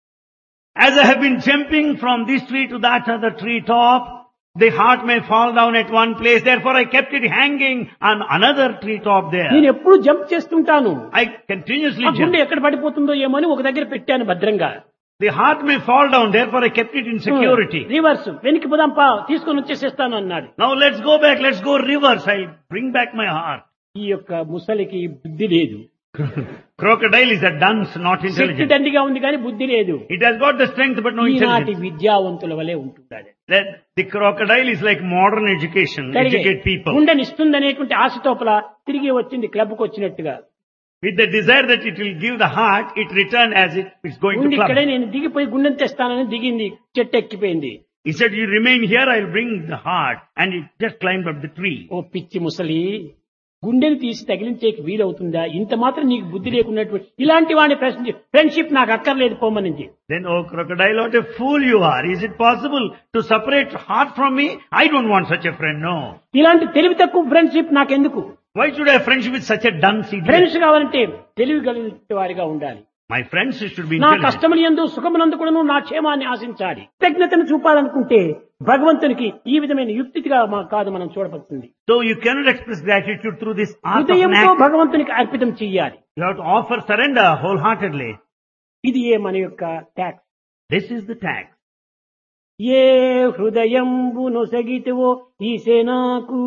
As I have been jumping from this tree to that other tree top, the heart may fall down at one place. Therefore I kept it hanging on another tree top there. నేను ఎప్పుడు జంప్ చేస్తుంటాను, I continuously ఆ గుండె jump. ఎక్కడ పడిపోతుందో ఏమో అని ఒక దగ్గర పెట్టాను భద్రంగా. The heart may fall down. Therefore I kept it in security. Reverse, వెనక్కి పోదాం పా, తీసుకొని వచ్చేసేస్తాను అన్నాడు. Now let's go back. Let's go reverse. I'll bring back my heart. ఈ యొక్క ముసలికి బుద్ధి లేదు. Crocodile is a dunce, not Shakti intelligent. దండిగా ఉంది కానీ బుద్ధి లేదు. It has got the strength but no ఈనాటి intelligence. విద్యావంతుల వలె ఉంటున్నాడు. The crocodile is like modern education. Educate people. గుండెనిస్తుందనేటువంటి ఆశతోపల తిరిగి వచ్చింది క్లబ్కు వచ్చినట్టుగా. With the desire that it will give the heart, it returned as if it's going to ఉండి club. ఇక్కడే నేను దిగిపోయి గుండెని తెస్తానని దిగింది, చెట్టు ఎక్కిపోయింది. He said, "You remain here, I'll bring the heart." And it just climbed up the tree. ఓ పిచ్చి ముసలి, గుండెని తీసి తగిలించేకి వీలవుతుందా? ఇంత మాత్రం నీకు బుద్ధి లేకున్నటువంటి ఇలాంటి వాడిని ఫ్రెండ్షిప్ నాకు అక్కర్లేదు పోమనింది. Then, "Oh crocodile, what a fool you are. Is it possible to separate heart from me? I don't want such a friend, no. ఇలాంటి తెలివి తక్కువ ఫ్రెండ్షిప్ నాకెందుకు? Why should I have friendship with such a dunce idiot?" Friends కావాలంటే తెలివి కలిగిన వారిగా ఉండాలి. My friends should be నా intelligent. కష్టములందు సుఖమునందు కూడాను నా క్షేమాన్ని ఆశించాలి. కృతజ్ఞతను చూపాలనుకుంటే భగవంతునికి ఈ విధమైన యుక్తిగా కాదు మనం చూడవలసింది. So you cannot express gratitude through this art of హృదయంతో knack. భగవంతునికి అర్పితం చెయ్యాలి. You have to offer surrender wholeheartedly. ఇది మన యొక్క tax. This is the tax. ఏ హృదయంబు నొసగితివో ఈసేనాకు.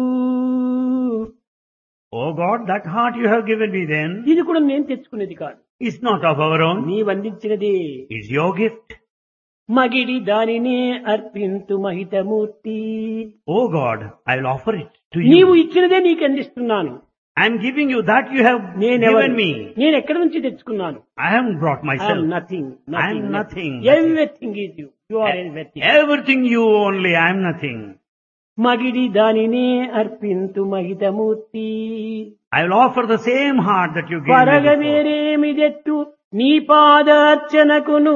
Oh God, that heart you have given me then ఇది కూడా నేను తెచ్చుకునేది కాదు, is not of our own. నీవందించినది. It's your gift. మగిడి దానినే అర్పింతు మహితమూర్తి. Oh God, I will offer it to నీవు you. ఇచ్చినదే నీకు అందిస్తున్నాను. I am giving you that you have నేనెవరు? given me. నేను ఎక్కడి నుంచి తెచ్చుకున్నాను? I haven't brought I myself. am nothing. I am nothing. Everything is you. You are everything. Everything you only, I am nothing. మగిడి దానినే అర్పింతు మహితమూర్తి. I will offer the same heart that you gave me పరగ before. వేరేమిదెత్తు నీ పాదార్చనకును.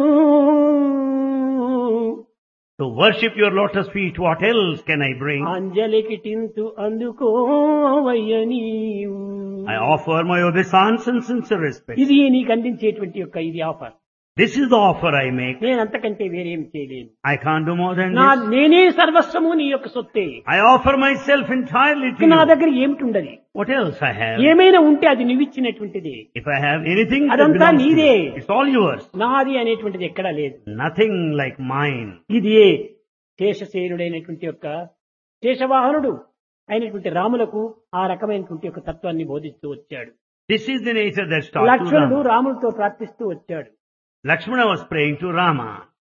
To worship your lotus feet, what else can I bring? అంజలికి టింతు అందుకోవయ్య నీవు. I offer my obeisance and sincere respect. ఇది నీకు అందించేటువంటి యొక్క ఇది offer. This is the offer I make. నేను అంతకంటే వేరేం చేయలేను. I can't do more than this. నేనే సర్వస్వము నీ యొక్క సొత్తే. I offer myself entirely to నా you. దగ్గర ఏమిటి? What else I have? ఏమైనా ఉంటే అది నువ్విచ్చినటువంటిది. If I have anything that అదంతా belongs to నీదే. you, it's all yours. నాది అనేటువంటిది ఎక్కడా లేదు. Nothing like mine. ఇది శేషశేరుడైనటువంటి యొక్క శేషవాహనుడు అయినటువంటి రాములకు ఆ రకమైనటువంటి యొక్క తత్వాన్ని బోధిస్తూ వచ్చాడు. This is the nature that's taught to లక్ష్మణుడు Rama. రాములతో ప్రార్థిస్తూ వచ్చాడు. Lakshmana was praying to Rama.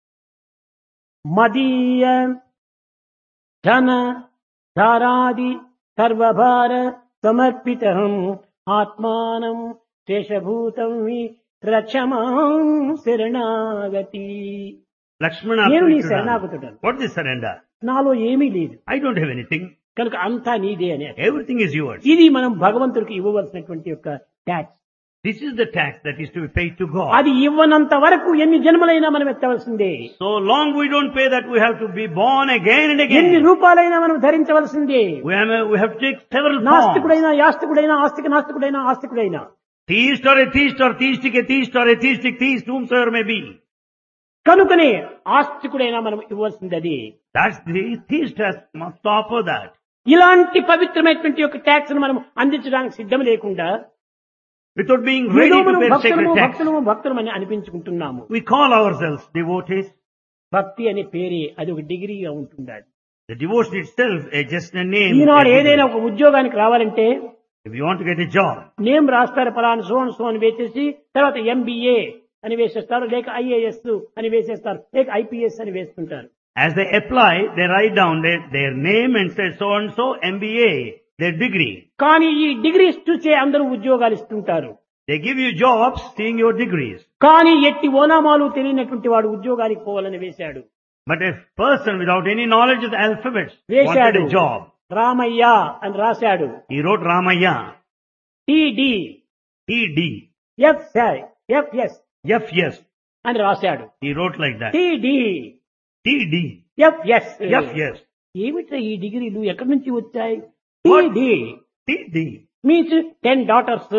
మదీయ ధన ధారాది సర్వభార సమర్పితం ఆత్మానం శేషభూతం రక్షమాం శరణాగతి. Lakshmana నేను నీ prayed to Rama. శరణాగతుడను. What is surrender? నాలో ఏమీ లేదు I don't have anything. కనుక అంతా నీదే అని. Everything is yours. ఇది మనం భగవంతుడికి ఇవ్వవలసినటువంటి యొక్క tax. This is the tax that is to be paid to God. అది ఇవ్వనంత వరకు ఎన్ని జన్మలైనా మనం ఎత్తవలసిందే. So long we don't pay that, we have to be born again and ఎన్ని again. రూపాలైనా మనం ధరించవలసిందే. We have to take several forms. నాస్తికుడైనా యాస్తికుడైనా ఆస్తిక నాస్తికుడైనా ఆస్తికుడైనా Theist or atheist or theistic atheist or atheistic theist, whomsoever may be. కనుకనే ఆస్తికుడైనా మనం ఇవ్వాల్సింది అది. That's the theist must offer that. ఇలాంటి పవిత్రమైనటువంటి యొక్క ట్యాక్స్ మనం అందించడానికి సిద్ధం లేకుండా Without being ఏదో ready to మనం pay భక్తులము sacred tax. భక్తులము భక్తులం అని అనిపించుకుంటున్నాము. We call ourselves devotees. భక్తి అనే పేరే అది ఒక డిగ్రీగా ఉంటుంది. The devotion itself is just a name. ఈనాడు ఏదైనా ఒక ఉద్యోగానికి రావాలంటే If you want to get a job, name రాస్తారు, పలానా సో అని వేసేసి తర్వాత MBA అని వేసేస్తారు, లేక IAS అని వేసేస్తారు, లేక IPS అని వేస్తుంటారు. as they apply, they write down their name and say so and so MBA, their degree. కానీ ఈ డిగ్రీస్ చూసే అందరూ ఉద్యోగాలు ఇస్తుంటారు. They give you jobs seeing your degrees. కానీ ఎట్టి ఓనామాలు తెలియనటువంటి వాడు ఉద్యోగానికి పోవాలని వేశాడు. But a person without any knowledge of the alphabets వేశాడు. wanted a job. రామయ్య అని రాశాడు. He wrote Ramaya, TD TD, FS FS. అని రాశాడు. He wrote like that. TD TD, FS. FS, ఏమిట్రా ఈ డిగ్రీలు ఎక్కడి నుంచి వచ్చాయి? What? TD TD, means 10 daughters.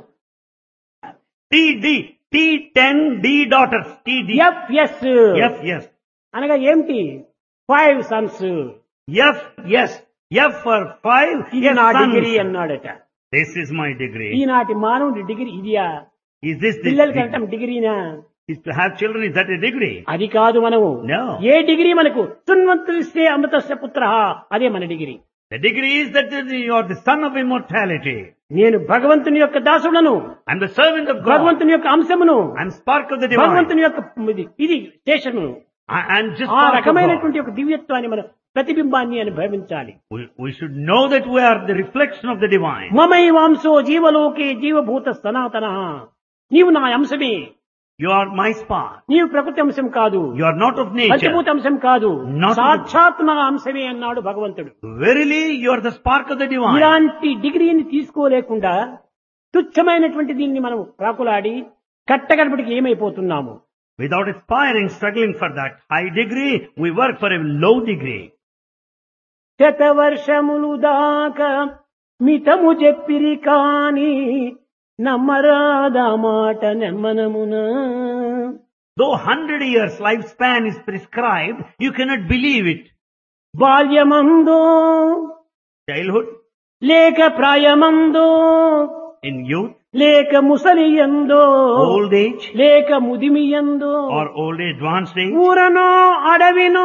TD, T10 D daughters, TD, FS FS, అనగా ఏమిటి? 5 sons. FS, F for 5, ఇది F నా sons. డిగ్రీ అన్నాడట. This is my degree. ఈనాటి మానవుడి డిగ్రీ ఇదియా? Is this the పిల్లలకి degree? అంటాం డిగ్రీనా? Is to have children, is that a degree? అది కాదు. మనము No. ఏ డిగ్రీ మనకు సున్వంతులిస్తే అమృతస్య పుత్ర, అదే మన degree. The degree is that you are the son of immortality. నేను భగవంతుని యొక్క దాసుడను, I'm the servant of God. భగవంతుని యొక్క అంశమును, I'm spark of the divine. భగవంతుని యొక్క ఇది శేషమును. I'm just ఆ spark of God. రకమైనటువంటి ఒక దివ్యత్వాన్ని మన ప్రతిబింబాన్ని అనుభవించాలి. We should know that we are the reflection of the divine. మమైవాంశో జీవలోకే జీవభూత సనాతన. నీవు నా అంశమే. You are my spark. నీవు ప్రకృతి అంశం కాదు, You are not of nature. పంచభూత అంశం కాదు, Not- సాక్షాత్ నా అంశమే అన్నాడు భగవంతుడు. Verily, you are the spark of the divine. ఇలాంటి డిగ్రీని తీసుకోలేకుండా తుచ్చమైనటువంటి దీన్ని మనం ప్రాకులాడి కట్టగడపటికి ఏమైపోతున్నాము? Without aspiring, struggling for that high degree, we work for a low degree. శతవర్షములు దాకా మితము చెప్పిరి కాని నమ్మరాదా మాట నెమ్మనమునా. Though 100 years lifespan is prescribed, you cannot believe it. బాల్యమందో Childhood, లేక ప్రాయమందో in youth, లేక ముసలియందో old age, లేక ముదిమియందో or old age, advanced age, ఊరనో అడవినో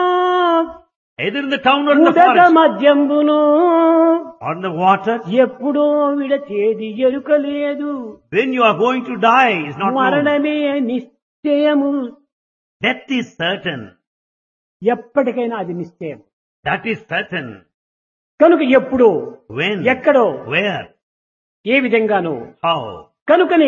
either in the town or in the ఉదక forest, మధ్యంబునో or in the water, ఎప్పుడో విడచేది ఎరుకలేదు. when you are going to die is not known. మరణమే నిశ్చయము. Death is certain. ఎప్పటికైనా అది నిశ్చయం. That is certain. కనుక ఎప్పుడో When, ఎక్కడో where, ఏ విధంగానో how. కనుకనే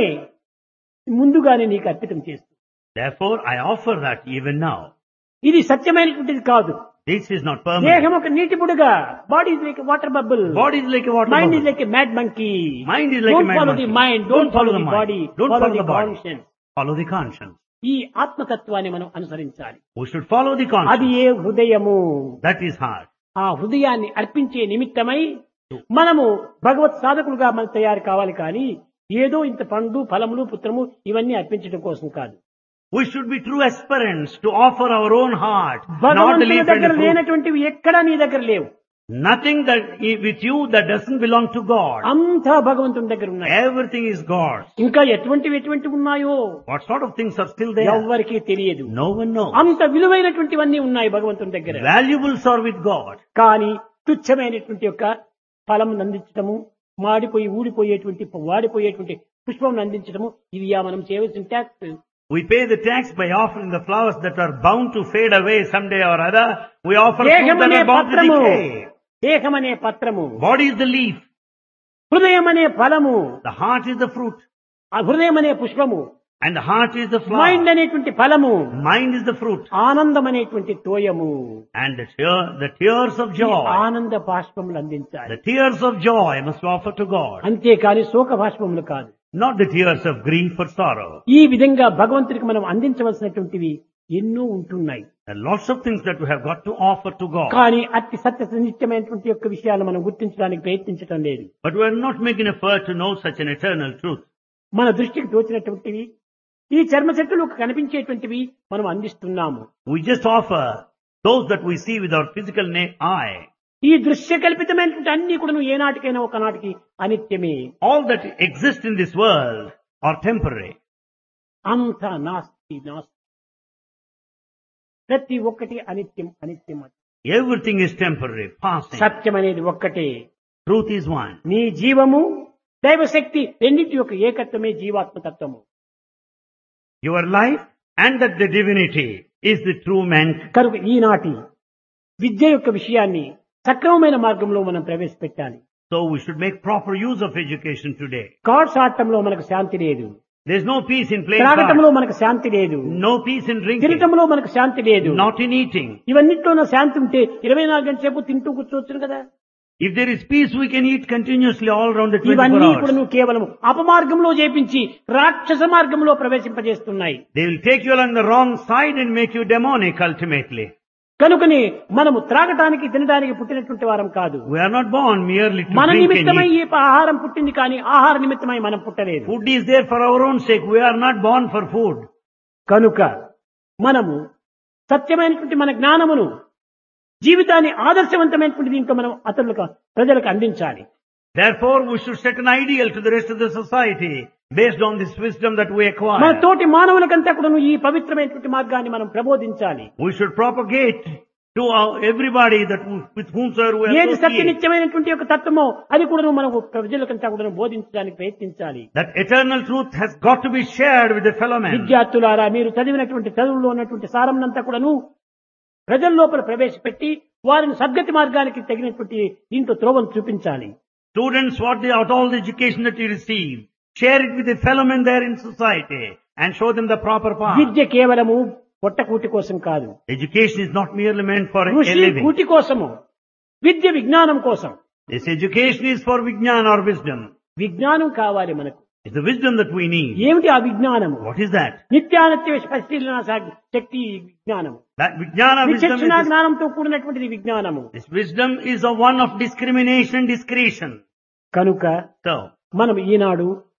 ముందుగానే నీకు అర్పితం చేస్తుంది. Therefore, I offer that even now. ఇది సత్యమైనటువంటిది కాదు. This is not permanent. దేహం ఒక నీటి బుడగా, body is like water bubble, Body is like a water mind is bubble. Like a mad monkey. Mind is like a don't mad follow monkey. The mind, don't follow the body, Don't follow follow the the body. Conscience. Follow the conscience. ఈ ఆత్మతత్వాన్ని మనం అనుసరించాలి. We should follow the అది conscience. ఏ హృదయము. That is heart. ఆ హృదయాన్ని అర్పించే నిమిత్తమై మనము భగవత్ సాధకులుగా మనం తయారు కావాలి. కానీ ఏదో ఇంత పండు ఫలములు పుత్రము ఇవన్నీ అర్పించడం కోసం కాదు. We should be true aspirants to offer our own heart, not the భగవంతుని leaf and దగ్గర the fruit. లేనటువంటివి ఎక్కడా నీ దగ్గర లేవు. Nothing that with you that doesn't belong to God. అంతా భగవంతుని దగ్గర ఉన్నాయి. Everything is God's. ఇంకా ఎటువంటి ఉన్నాయో What sort of things are still there? ఎవ్వరికీ తెలియదు. No one knows. అంత విలువైనటువంటివన్నీ ఉన్నాయి భగవంతుని దగ్గర. Valuables are with God. కానీ తుచ్చమైనటువంటి యొక్క ఫలం అందించడము, మాడిపోయి ఊడిపోయేటువంటి వాడిపోయేటువంటి పుష్పం అందించడము, ఇది మనం చేయవలసిన tax. We pay the tax by offering the flowers that are bound to fade away someday or other. We offer fruit that దేహమనే are bound to పత్రము, decay. దేహమనే పత్రము, Body is the leaf. హృదయం అనే ఫలము, The heart is the fruit. ఆ హృదయం అనే పుష్పము, And the heart is the mind flower. అనేటువంటి ఫలము, Mind is the fruit. ఆనందం అనేటువంటి తోయము. And the tears of ఈ joy. ఆనంద బాష్పములు అందించాలి. The tears of joy must be offered to God. అంతేకాని శోక బాష్పములు కాదు. Not the tears of grief or sorrow. ఈ విధంగా భగవంతుడికి మనం అందించవలసినటువంటివి ఎన్నో ఉంటున్నాయి. There are lots of things that we have got to offer to God. కానీ అతి సత్య నిత్యమైనటువంటి యొక్క విషయాలు మనం గుర్తించడానికి ప్రయత్నించడం లేదు. But we are not making effort to know such an eternal truth. మన దృష్టికి తోచినటువంటివి, ఈ చర్మ చెట్టులకు కనిపించేటువంటివి మనం అందిస్తున్నాము. We just offer those that we see with our physical eye. ఈ దృశ్య కల్పితమైనటువంటి అన్ని కూడా ఏనాటికైనా ఒకనాటికి అనిత్యమే. All that exists in this world are temporary. అంత నాస్తి నాస్తి, ప్రతి ఒక్కటి అనిత్యం అనిత్యం. Everything is temporary, passing. సత్యం అనేది ఒక్కటే. Truth is one. నీ జీవము దైవశక్తి రెండింటి యొక్క ఏకత్వమే జీవాత్మతత్వము. Your life and that the divinity is the true man. కనుక ఈనాటి విద్య యొక్క విషయాన్ని సక్రమమైన మార్గంలో మనం ప్రవేశపెట్టాలి. So we should make proper use of education today. Cards ఆడటంలో మనకు శాంతి లేదు, There is no peace in playing త్రాగటంలో cards. మనకు శాంతి లేదు, No peace in drinking. తినటంలో మనకు శాంతి లేదు. Not in eating. ఇవన్నిట్లో శాంతి ఉంటే 24 గంటల సేపు తింటూ కూర్చోవచ్చు కదా. If there is peace, we can eat continuously all around the 24 ఇవన్నీ కూడా hours. నువ్వు కేవలం అపమార్గంలో చేపించి రాక్షస మార్గంలో ప్రవేశింపజేస్తున్నాయి. They will take you along the wrong side and make you demonic ultimately. కనుకనే మనము త్రాగటానికి తినడానికి పుట్టినటువంటి వారం కాదు. We are not born merely to మన drink and నిమిత్తమై eat. ఈ ఆహారం పుట్టింది కానీ ఆహార నిమిత్తమై మనం పుట్టలేదు. Food is there for our own sake. We are not born for food. కనుక మనము సత్యమైనటువంటి మన జ్ఞానమును, జీవితాన్ని ఆదర్శవంతమైనటువంటి దీంట్లో మనం ప్రజలకు అందించాలి. Therefore, we should set an ideal to the rest of the society based on this wisdom that we మన acquire. తోటి మానవులకంతా కూడా ఈ పవిత్రమైనటువంటి మార్గాన్ని మనం ప్రబోధించాలి. We should propagate to everybody that with whomsoever we ఏది associate. సత్యనిత్యమైనటువంటి యొక్క తత్వమో అది కూడా మనకు ప్రజలకంతా కూడా బోధించడానికి ప్రయత్నించాలి. That eternal truth has got to be shared with the fellow men. విద్యార్థులారా, మీరు చదివినటువంటి చదువులో ఉన్నటువంటి సారంనంతా కూడాను ప్రజల లోపల ప్రవేశపెట్టి వారిని సద్గతి మార్గానికి తగినటువంటి దీంట్లో త్రోవను చూపించాలి. Students, all the education that you receive, share it with the fellow men there in society and show them the proper path. విద్య కేవలము పొట్టకూటి కోసం కాదు. Education is not merely meant for a కృషి living. కూటి కోసము, విద్య విజ్ఞానం కోసం. This education is for vijnana or wisdom. విజ్ఞానం కావాలి మనకు. It's the wisdom that we need. ఏమిటి ఆ విజ్ఞానము? What is that? నిత్యానిత్య పరిశీలన శక్తి విజ్ఞానము. That vijnana wisdom విచక్షణ is జ్ఞానంతో కూడినటువంటిది విజ్ఞానము. this wisdom is a one of discrimination and discretion. కనుక So, మనం ఈనాడు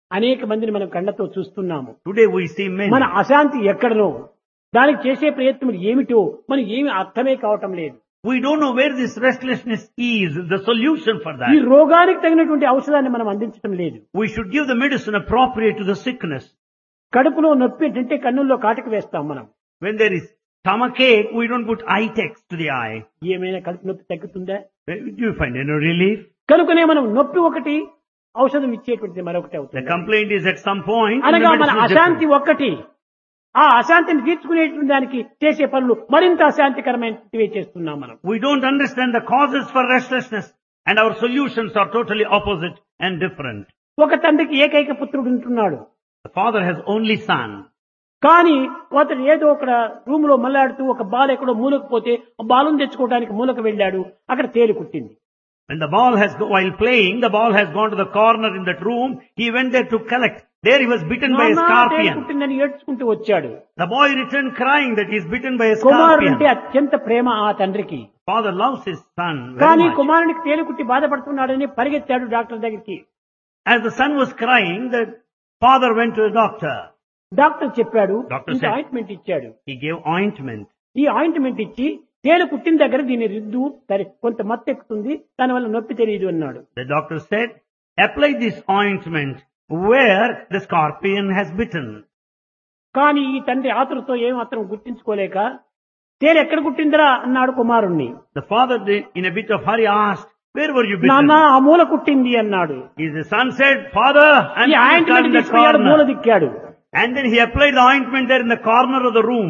అనేక మందిని మనం కళ్ళతో చూస్తున్నాము. Today we see many. మన అశాంతి ఎక్కడనో, దానికి చేసే ప్రయత్నం ఏమిటో మనకి ఏమి అర్థమే కావటం లేదు. We don't know where this restlessness is, the solution for that. ఈ రోగానికి తగినటువంటి ఔషధాన్ని మనం అందించడం లేదు. We should give the medicine appropriate to the sickness. కడుపులో నొప్పి అంటే కన్నుల్లో కాటికి వేస్తాం మనం. When there is stomachache, we don't put eye text to the eye. ఏమైనా కడుపు నొప్పి తగ్గుతుందా? Do you find any relief? కనుకనే మనం నొప్పి ఒకటి, ఔషధం ఇచ్చేటువంటిది మరొకటి The అవుతుంది. complaint is at some point. and the అనగా మన medicine is అశాంతి different. ఒక్కటి, ఆ అశాంతిని తీర్చుకునేటువంటి దానికి చేసే పనులు మరింత అశాంతికరమైనవి చేస్తున్నాం మనం. We don't understand the causes for restlessness, and our solutions are totally opposite and different. ఒక తండ్రికి ఏకైక పుత్రుడు ఉంటున్నాడు. The father has only son. కానీ అతను ఏదో ఒక రూమ్ లో మల్లాడుతూ ఒక బాల్ ఎక్కడో మూలకు పోతే ఆ బాలును తెచ్చుకోవడానికి మూలకు వెళ్ళాడు. అక్కడ తేలు కుట్టింది. When the ball has, while playing, the ball has gone to the corner in that room. He went there to collect. There he was bitten by a నాన్న, తేలు scorpion. కుట్టిందని ఏడ్చుకుంటూ వచ్చాడు. The boy returned crying that he is bitten by a కుమారుడు అంటే scorpion. అత్యంత ప్రేమ ఆ తండ్రికి. Father loves his son very కానీ much. కుమారునికి తేలు కుట్టి బాధపడుతున్నాడని పరిగెత్తాడు డాక్టర్ దగ్గరికి. As the son was crying, the father went to the doctor. Doctor చెప్పాడు, Doctor ఇంత said- ఆయింట్మెంట్ ఇచ్చాడు. He gave ointment. ఈ ఆయింట్మెంట్ ఇచ్చి తేలు కుట్టిన దగ్గర దీన్ని రిద్దు, సరే కొంత మత్తు ఎక్కుతుంది, దానివల్ల నొప్పి తెలియదు అన్నాడు. The doctor said, apply this ointment where the scorpion has bitten. కానీ ఈ తండ్రి ఆతురతో ఏం మాత్రం గుర్తించుకోలేక తేలు ఎక్కడ కుట్టిందిరా అన్నాడు కుమారుణ్ణి. The father, in a bit of hurry, asked, where were you నాన్న bitten? ఆ మూల కుట్టింది అన్నాడు. His son said, Father, I'm ఈ ఆయింట్మెంట్ in the తీసుకున్నాడు, మూల corner. దిక్కాడు. And then he applied the ointment there in the corner of the room.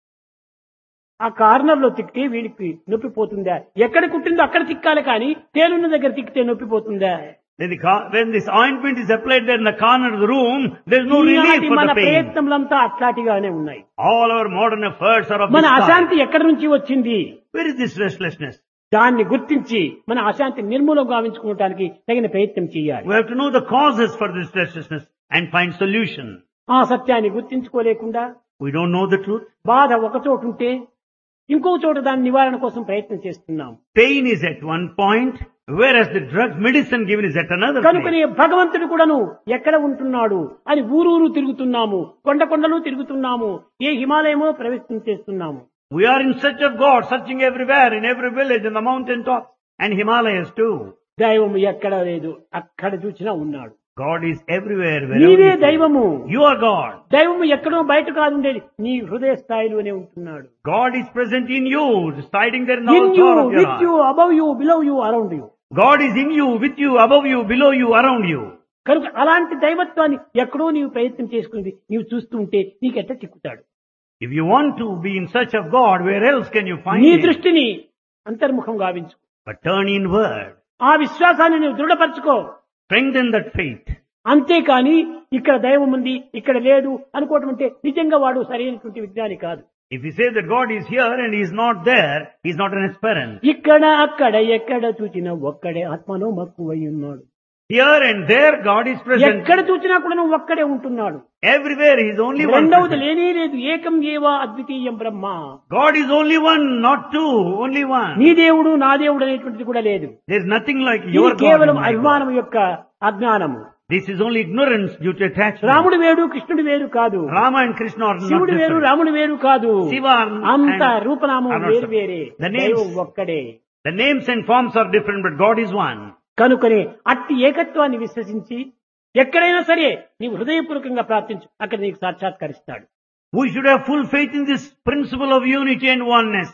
ఆ కార్నర్ లో తిక్కితే వీడికి నొప్పి పోతుందా? ఎక్కడ కుట్టిందో అక్కడ తిక్కాలి, కానీ తేలున్న దగ్గర తిక్కితే నొప్పి పోతుందా? Then when this ointment is applied there in the corner of the room, there's no relief ఈనాటి for మన the pain. ప్రయత్నములంతా అట్లాంటిగానే ఉన్నాయి. All our modern efforts are of మన this kind. అశాంతి ఎక్కడి నుంచి వచ్చింది? Where is this restlessness? దాన్ని గుర్తించి మన అశాంతి నిర్మూలం గావించుకోవడానికి తగిన ప్రయత్నం చేయాలి. We have to know the causes for this restlessness and find solution. ఆ సత్యాన్ని గుర్తించుకోలేకుండా We don't know the truth. బాధ ఒక చోటు ఉంటే ఇంకో చోట దాని నివారణ కోసం ప్రయత్నం చేస్తున్నాం. Pain is at one point, whereas the drug medicine given is at another కనుకనే place. భగవంతుడు కూడాను ఎక్కడ ఉంటున్నాడు అని ఊరూరు తిరుగుతున్నాము, కొండ కొండలు తిరుగుతున్నాము, ఏ హిమాలయమో ప్రవేశం చేస్తున్నాము. We are in search of God, searching everywhere, in every village, in the mountain tops, and Himalayas too. దైవము ఎక్కడ లేదు, అక్కడ చూసినా ఉన్నాడు. God is everywhere, wherever నీవే you see. దైవము. You are God. దైవము ఎక్కడో బయట కాదు ఉండేది, నీ హృదయ స్థాయిలోనే ఉంటున్నాడు. God is present in you, residing there in the in whole you, core of your with you, heart. Above you, below you, around you. God is in you, with you, above you, below you, around you. కనుక అలాంటి దైవత్వాన్ని ఎక్కడో నీవు ప్రయత్నం చేసుకుని నీవు చూస్తూ ఉంటే నీకెట్ట చిక్కుతాడు. If you want to be in search of God, where else can you find నీ Him? దృష్టిని అంతర్ముఖం గావించు. But turn inward. ఆ విశ్వాసాన్ని నువ్వు దృఢపరచుకో. Strengthen that faith. అంతేకాని ఇక్కడ దైవం ఉంది, ఇక్కడ లేదు అనుకోవటం అంటే నిజంగా వాడు సరైనటువంటి విజ్ఞాని కాదు. If you say that God is here and He is not there, He is not an aspirant. ఇక్కడ అక్కడ ఎక్కడ చూచినా ఒక్కడే ఆత్మలో మక్కువై ఉన్నాడు. Here and there, God is present. ఎక్కడ చూచినా కూడా నువ్వు ఒక్కడే ఉంటున్నాడు. Everywhere, He is only one. రెండవది present. లేనే లేదు, ఏకం ఏవా అద్వితీయం బ్రహ్మ. God is only one, not two, only one. నీ దేవుడు నా దేవుడు అనేటువంటిది కూడా లేదు. There is nothing like ఇది your God. కేవలం and my God. అభిమానం యొక్క అజ్ఞానము. This is only ignorance due to attachment. రాముడు వేరు కృష్ణుడు వేరు కాదు, Rama and Krishna are not శివుడు వేరు different. రాముడు వేరు కాదు, Shiva అంత and రూపనామం are not వేరు separate. వేరే, The names- దైవం ఒక్కడే. The names and forms are different, but God is one. కనుకనే అట్టి ఏకత్వాన్ని విశ్వసించి ఎక్కడైనా సరే నీవు హృదయపూర్వకంగా ప్రార్థించు, అక్కడ నీకు సాక్షాత్కరిస్తాడు. We should have full faith in this principle of unity and oneness.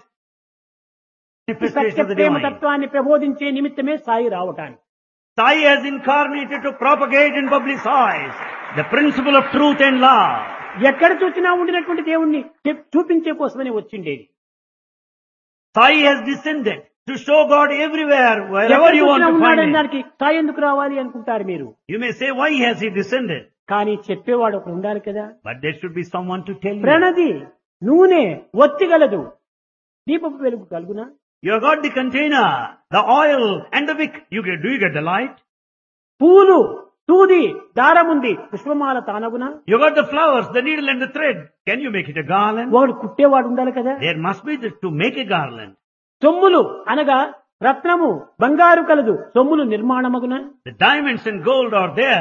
Manifestation Satya of the Prema divine. తత్వాన్ని ప్రబోధించే నిమిత్తమే సాయి రావటానికి. Sai has incarnated to propagate and publicize the principle of truth and love. ఎక్కడ చూసినా ఉండినటువంటి దేవుణ్ణి చూపించే కోసమని వచ్చిండేది. Sai has descended to show God everywhere, wherever you want to find ఉన్నాడని Him. దానికి సాయి ఎందుకు రావాలి అనుకుంటారు మీరు. You may say, why has He descended? కానీ చెప్పేవాడు ఒకడు ఉండాలి కదా. But there should be someone to tell you. ప్రణది నూనె ఒత్తిగలదు, దీపపు వెలుగు కలుగునా? You have got the container, the oil and the wick. Do you get the light? పూలు, సూది, దారముంది, పుష్పమాల తానగునా? You got the flowers, the needle and the thread. Can you make it a garland? వాడు కుట్టేవాడు ఉండాలి కదా. There must be to make a garland. సొమ్ములు అనగా రత్నము బంగారు కలదు, సొమ్ములు నిర్మాణమగునా? The diamonds and gold are there.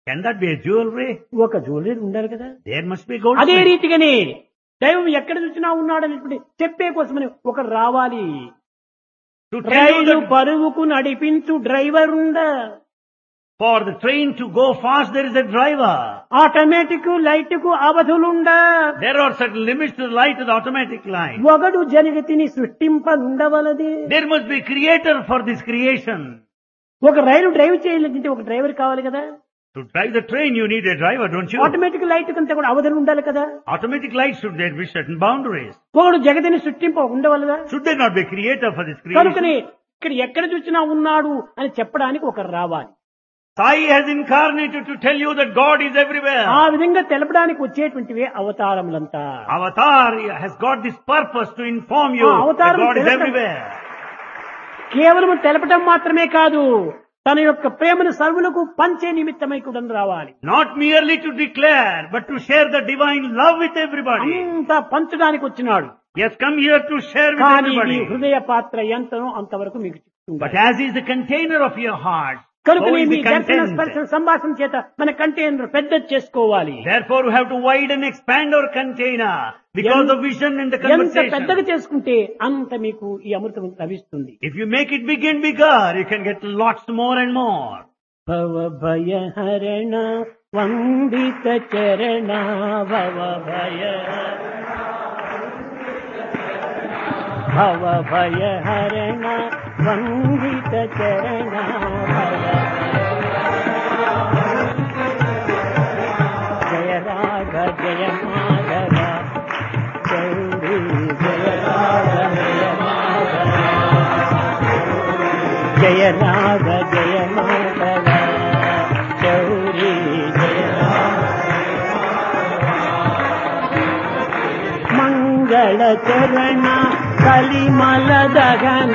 Can that be a jewelry? ఒక జ్యువెలరీ ఉండాలి కదా. There must be gold. అదే రీతిగానే దైవం ఎక్కడ చూసినా ఉన్నాడనేటువంటి చెప్పే కోసమని ఒకరు రావాలి. To tell you rail that పరుగుకు నడిపించు డ్రైవర్ ఉండ, for the train to go fast, there is a driver. Automatic light కు అవధులుండ, There are certain limits to the light of the automatic light. ఒకడు జగతిని సృష్టింపనుండవలది. There must be a creator for this creation. ఒక రైలు డ్రైవ్ చేయాలంటే ఒక డ్రైవర్ కావాలి కదా. To drive the train, you need a driver, don't you? Automatic light కంటే కూడా అవధులు ఉండాలి కదా. Automatic lights should there be certain boundaries. ఒకడు జగతిని సృష్టింప ఉండవలదా. Should there not be a creator for this creation? కనుకనే ఇక్కడ ఎక్కడ చూసినా ఉన్నాడు అని చెప్పడానికి ఒకరు రావాలి. Sai has incarnated to tell you that God is everywhere. ఆ విధంగా తెలపడానికి వచ్చేటువంటివే అవతారములంతా. Avatar has got this purpose to inform you that God is everywhere. కేవలం తెలపటం మాత్రమే కాదు, తన యొక్క ప్రేమను సర్వులకు పంచే నిమిత్తమై కూడా రావాలి. Not merely to declare, but to share the divine love with everybody. అంతా పంచడానికి వచ్చినాడు. He has come here to share with కానీ ఈ everybody. హృదయ పాత్ర ఎంతనో అంతవరకు మీకు చెప్తుంది. But as is the container of your heart, కనుక so is మీ the దర్శన content. స్పర్శ సంభాషణ చేత మన కంటైనర్ పెద్ద చేసుకోవాలి. Therefore, we have to widen, expand our container because of vision and the ఎంత పెద్దగా conversation. చేసుకుంటే అంత మీకు ఈ అమృతం లభిస్తుంది. If you make it big and bigger, you can get lots more and more. భవ భయ హరణ వందిత చరణ భవ భయ భవ భయ హరణ వందిత చరణ జయ రాఘ జయ మాధవ గౌరీ జయ రాఘ జయ మాధవ జయ రాఘ జయ మాధవ గౌరీ జయ మంగళ చరణ కలిమల దగన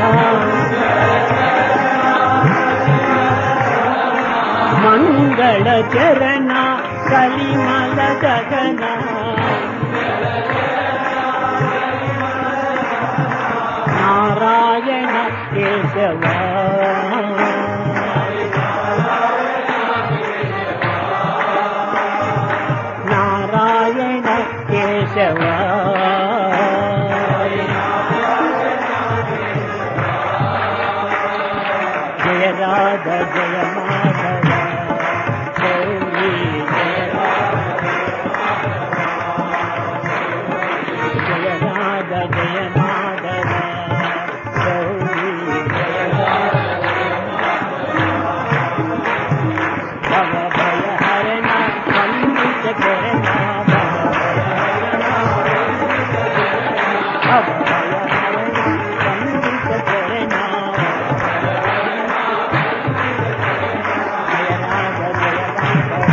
మంగళ చరణ కలిమల దగన నారాయణ కేశవ నారాయణ కేశవ జయ రాధ జయ మాధవ గౌరీ జయ జయ రాధ జయ మాధవ గౌరీ భవ భయ హరణ వందిత చరణ భవ భయ హరణ వందిత చరణ జయ రాధ జయ మాధవ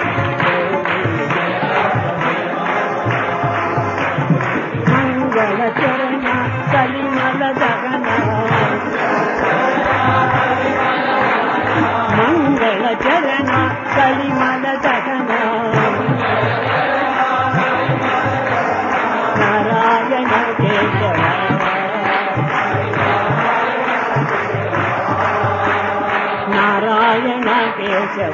మంగళ చరణ కలిమల దగన మంగళ చరణ కలిమల దగన నారాయణ కేశవ నారాయణ కేశవ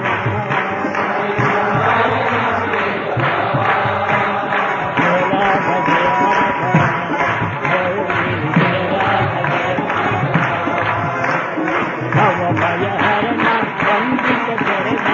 జయ రాధ జయ మాధవ గౌరీ జయ రాధ జయ భవ భయ హరణ వందిత చరణ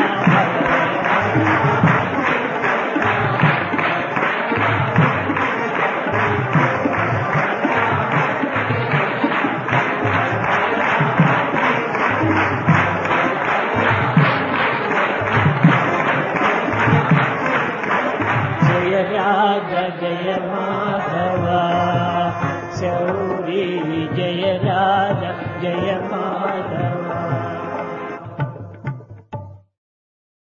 జయ రాధ జయ మాధవ శౌరీ జయ రాధ జయ మాధవ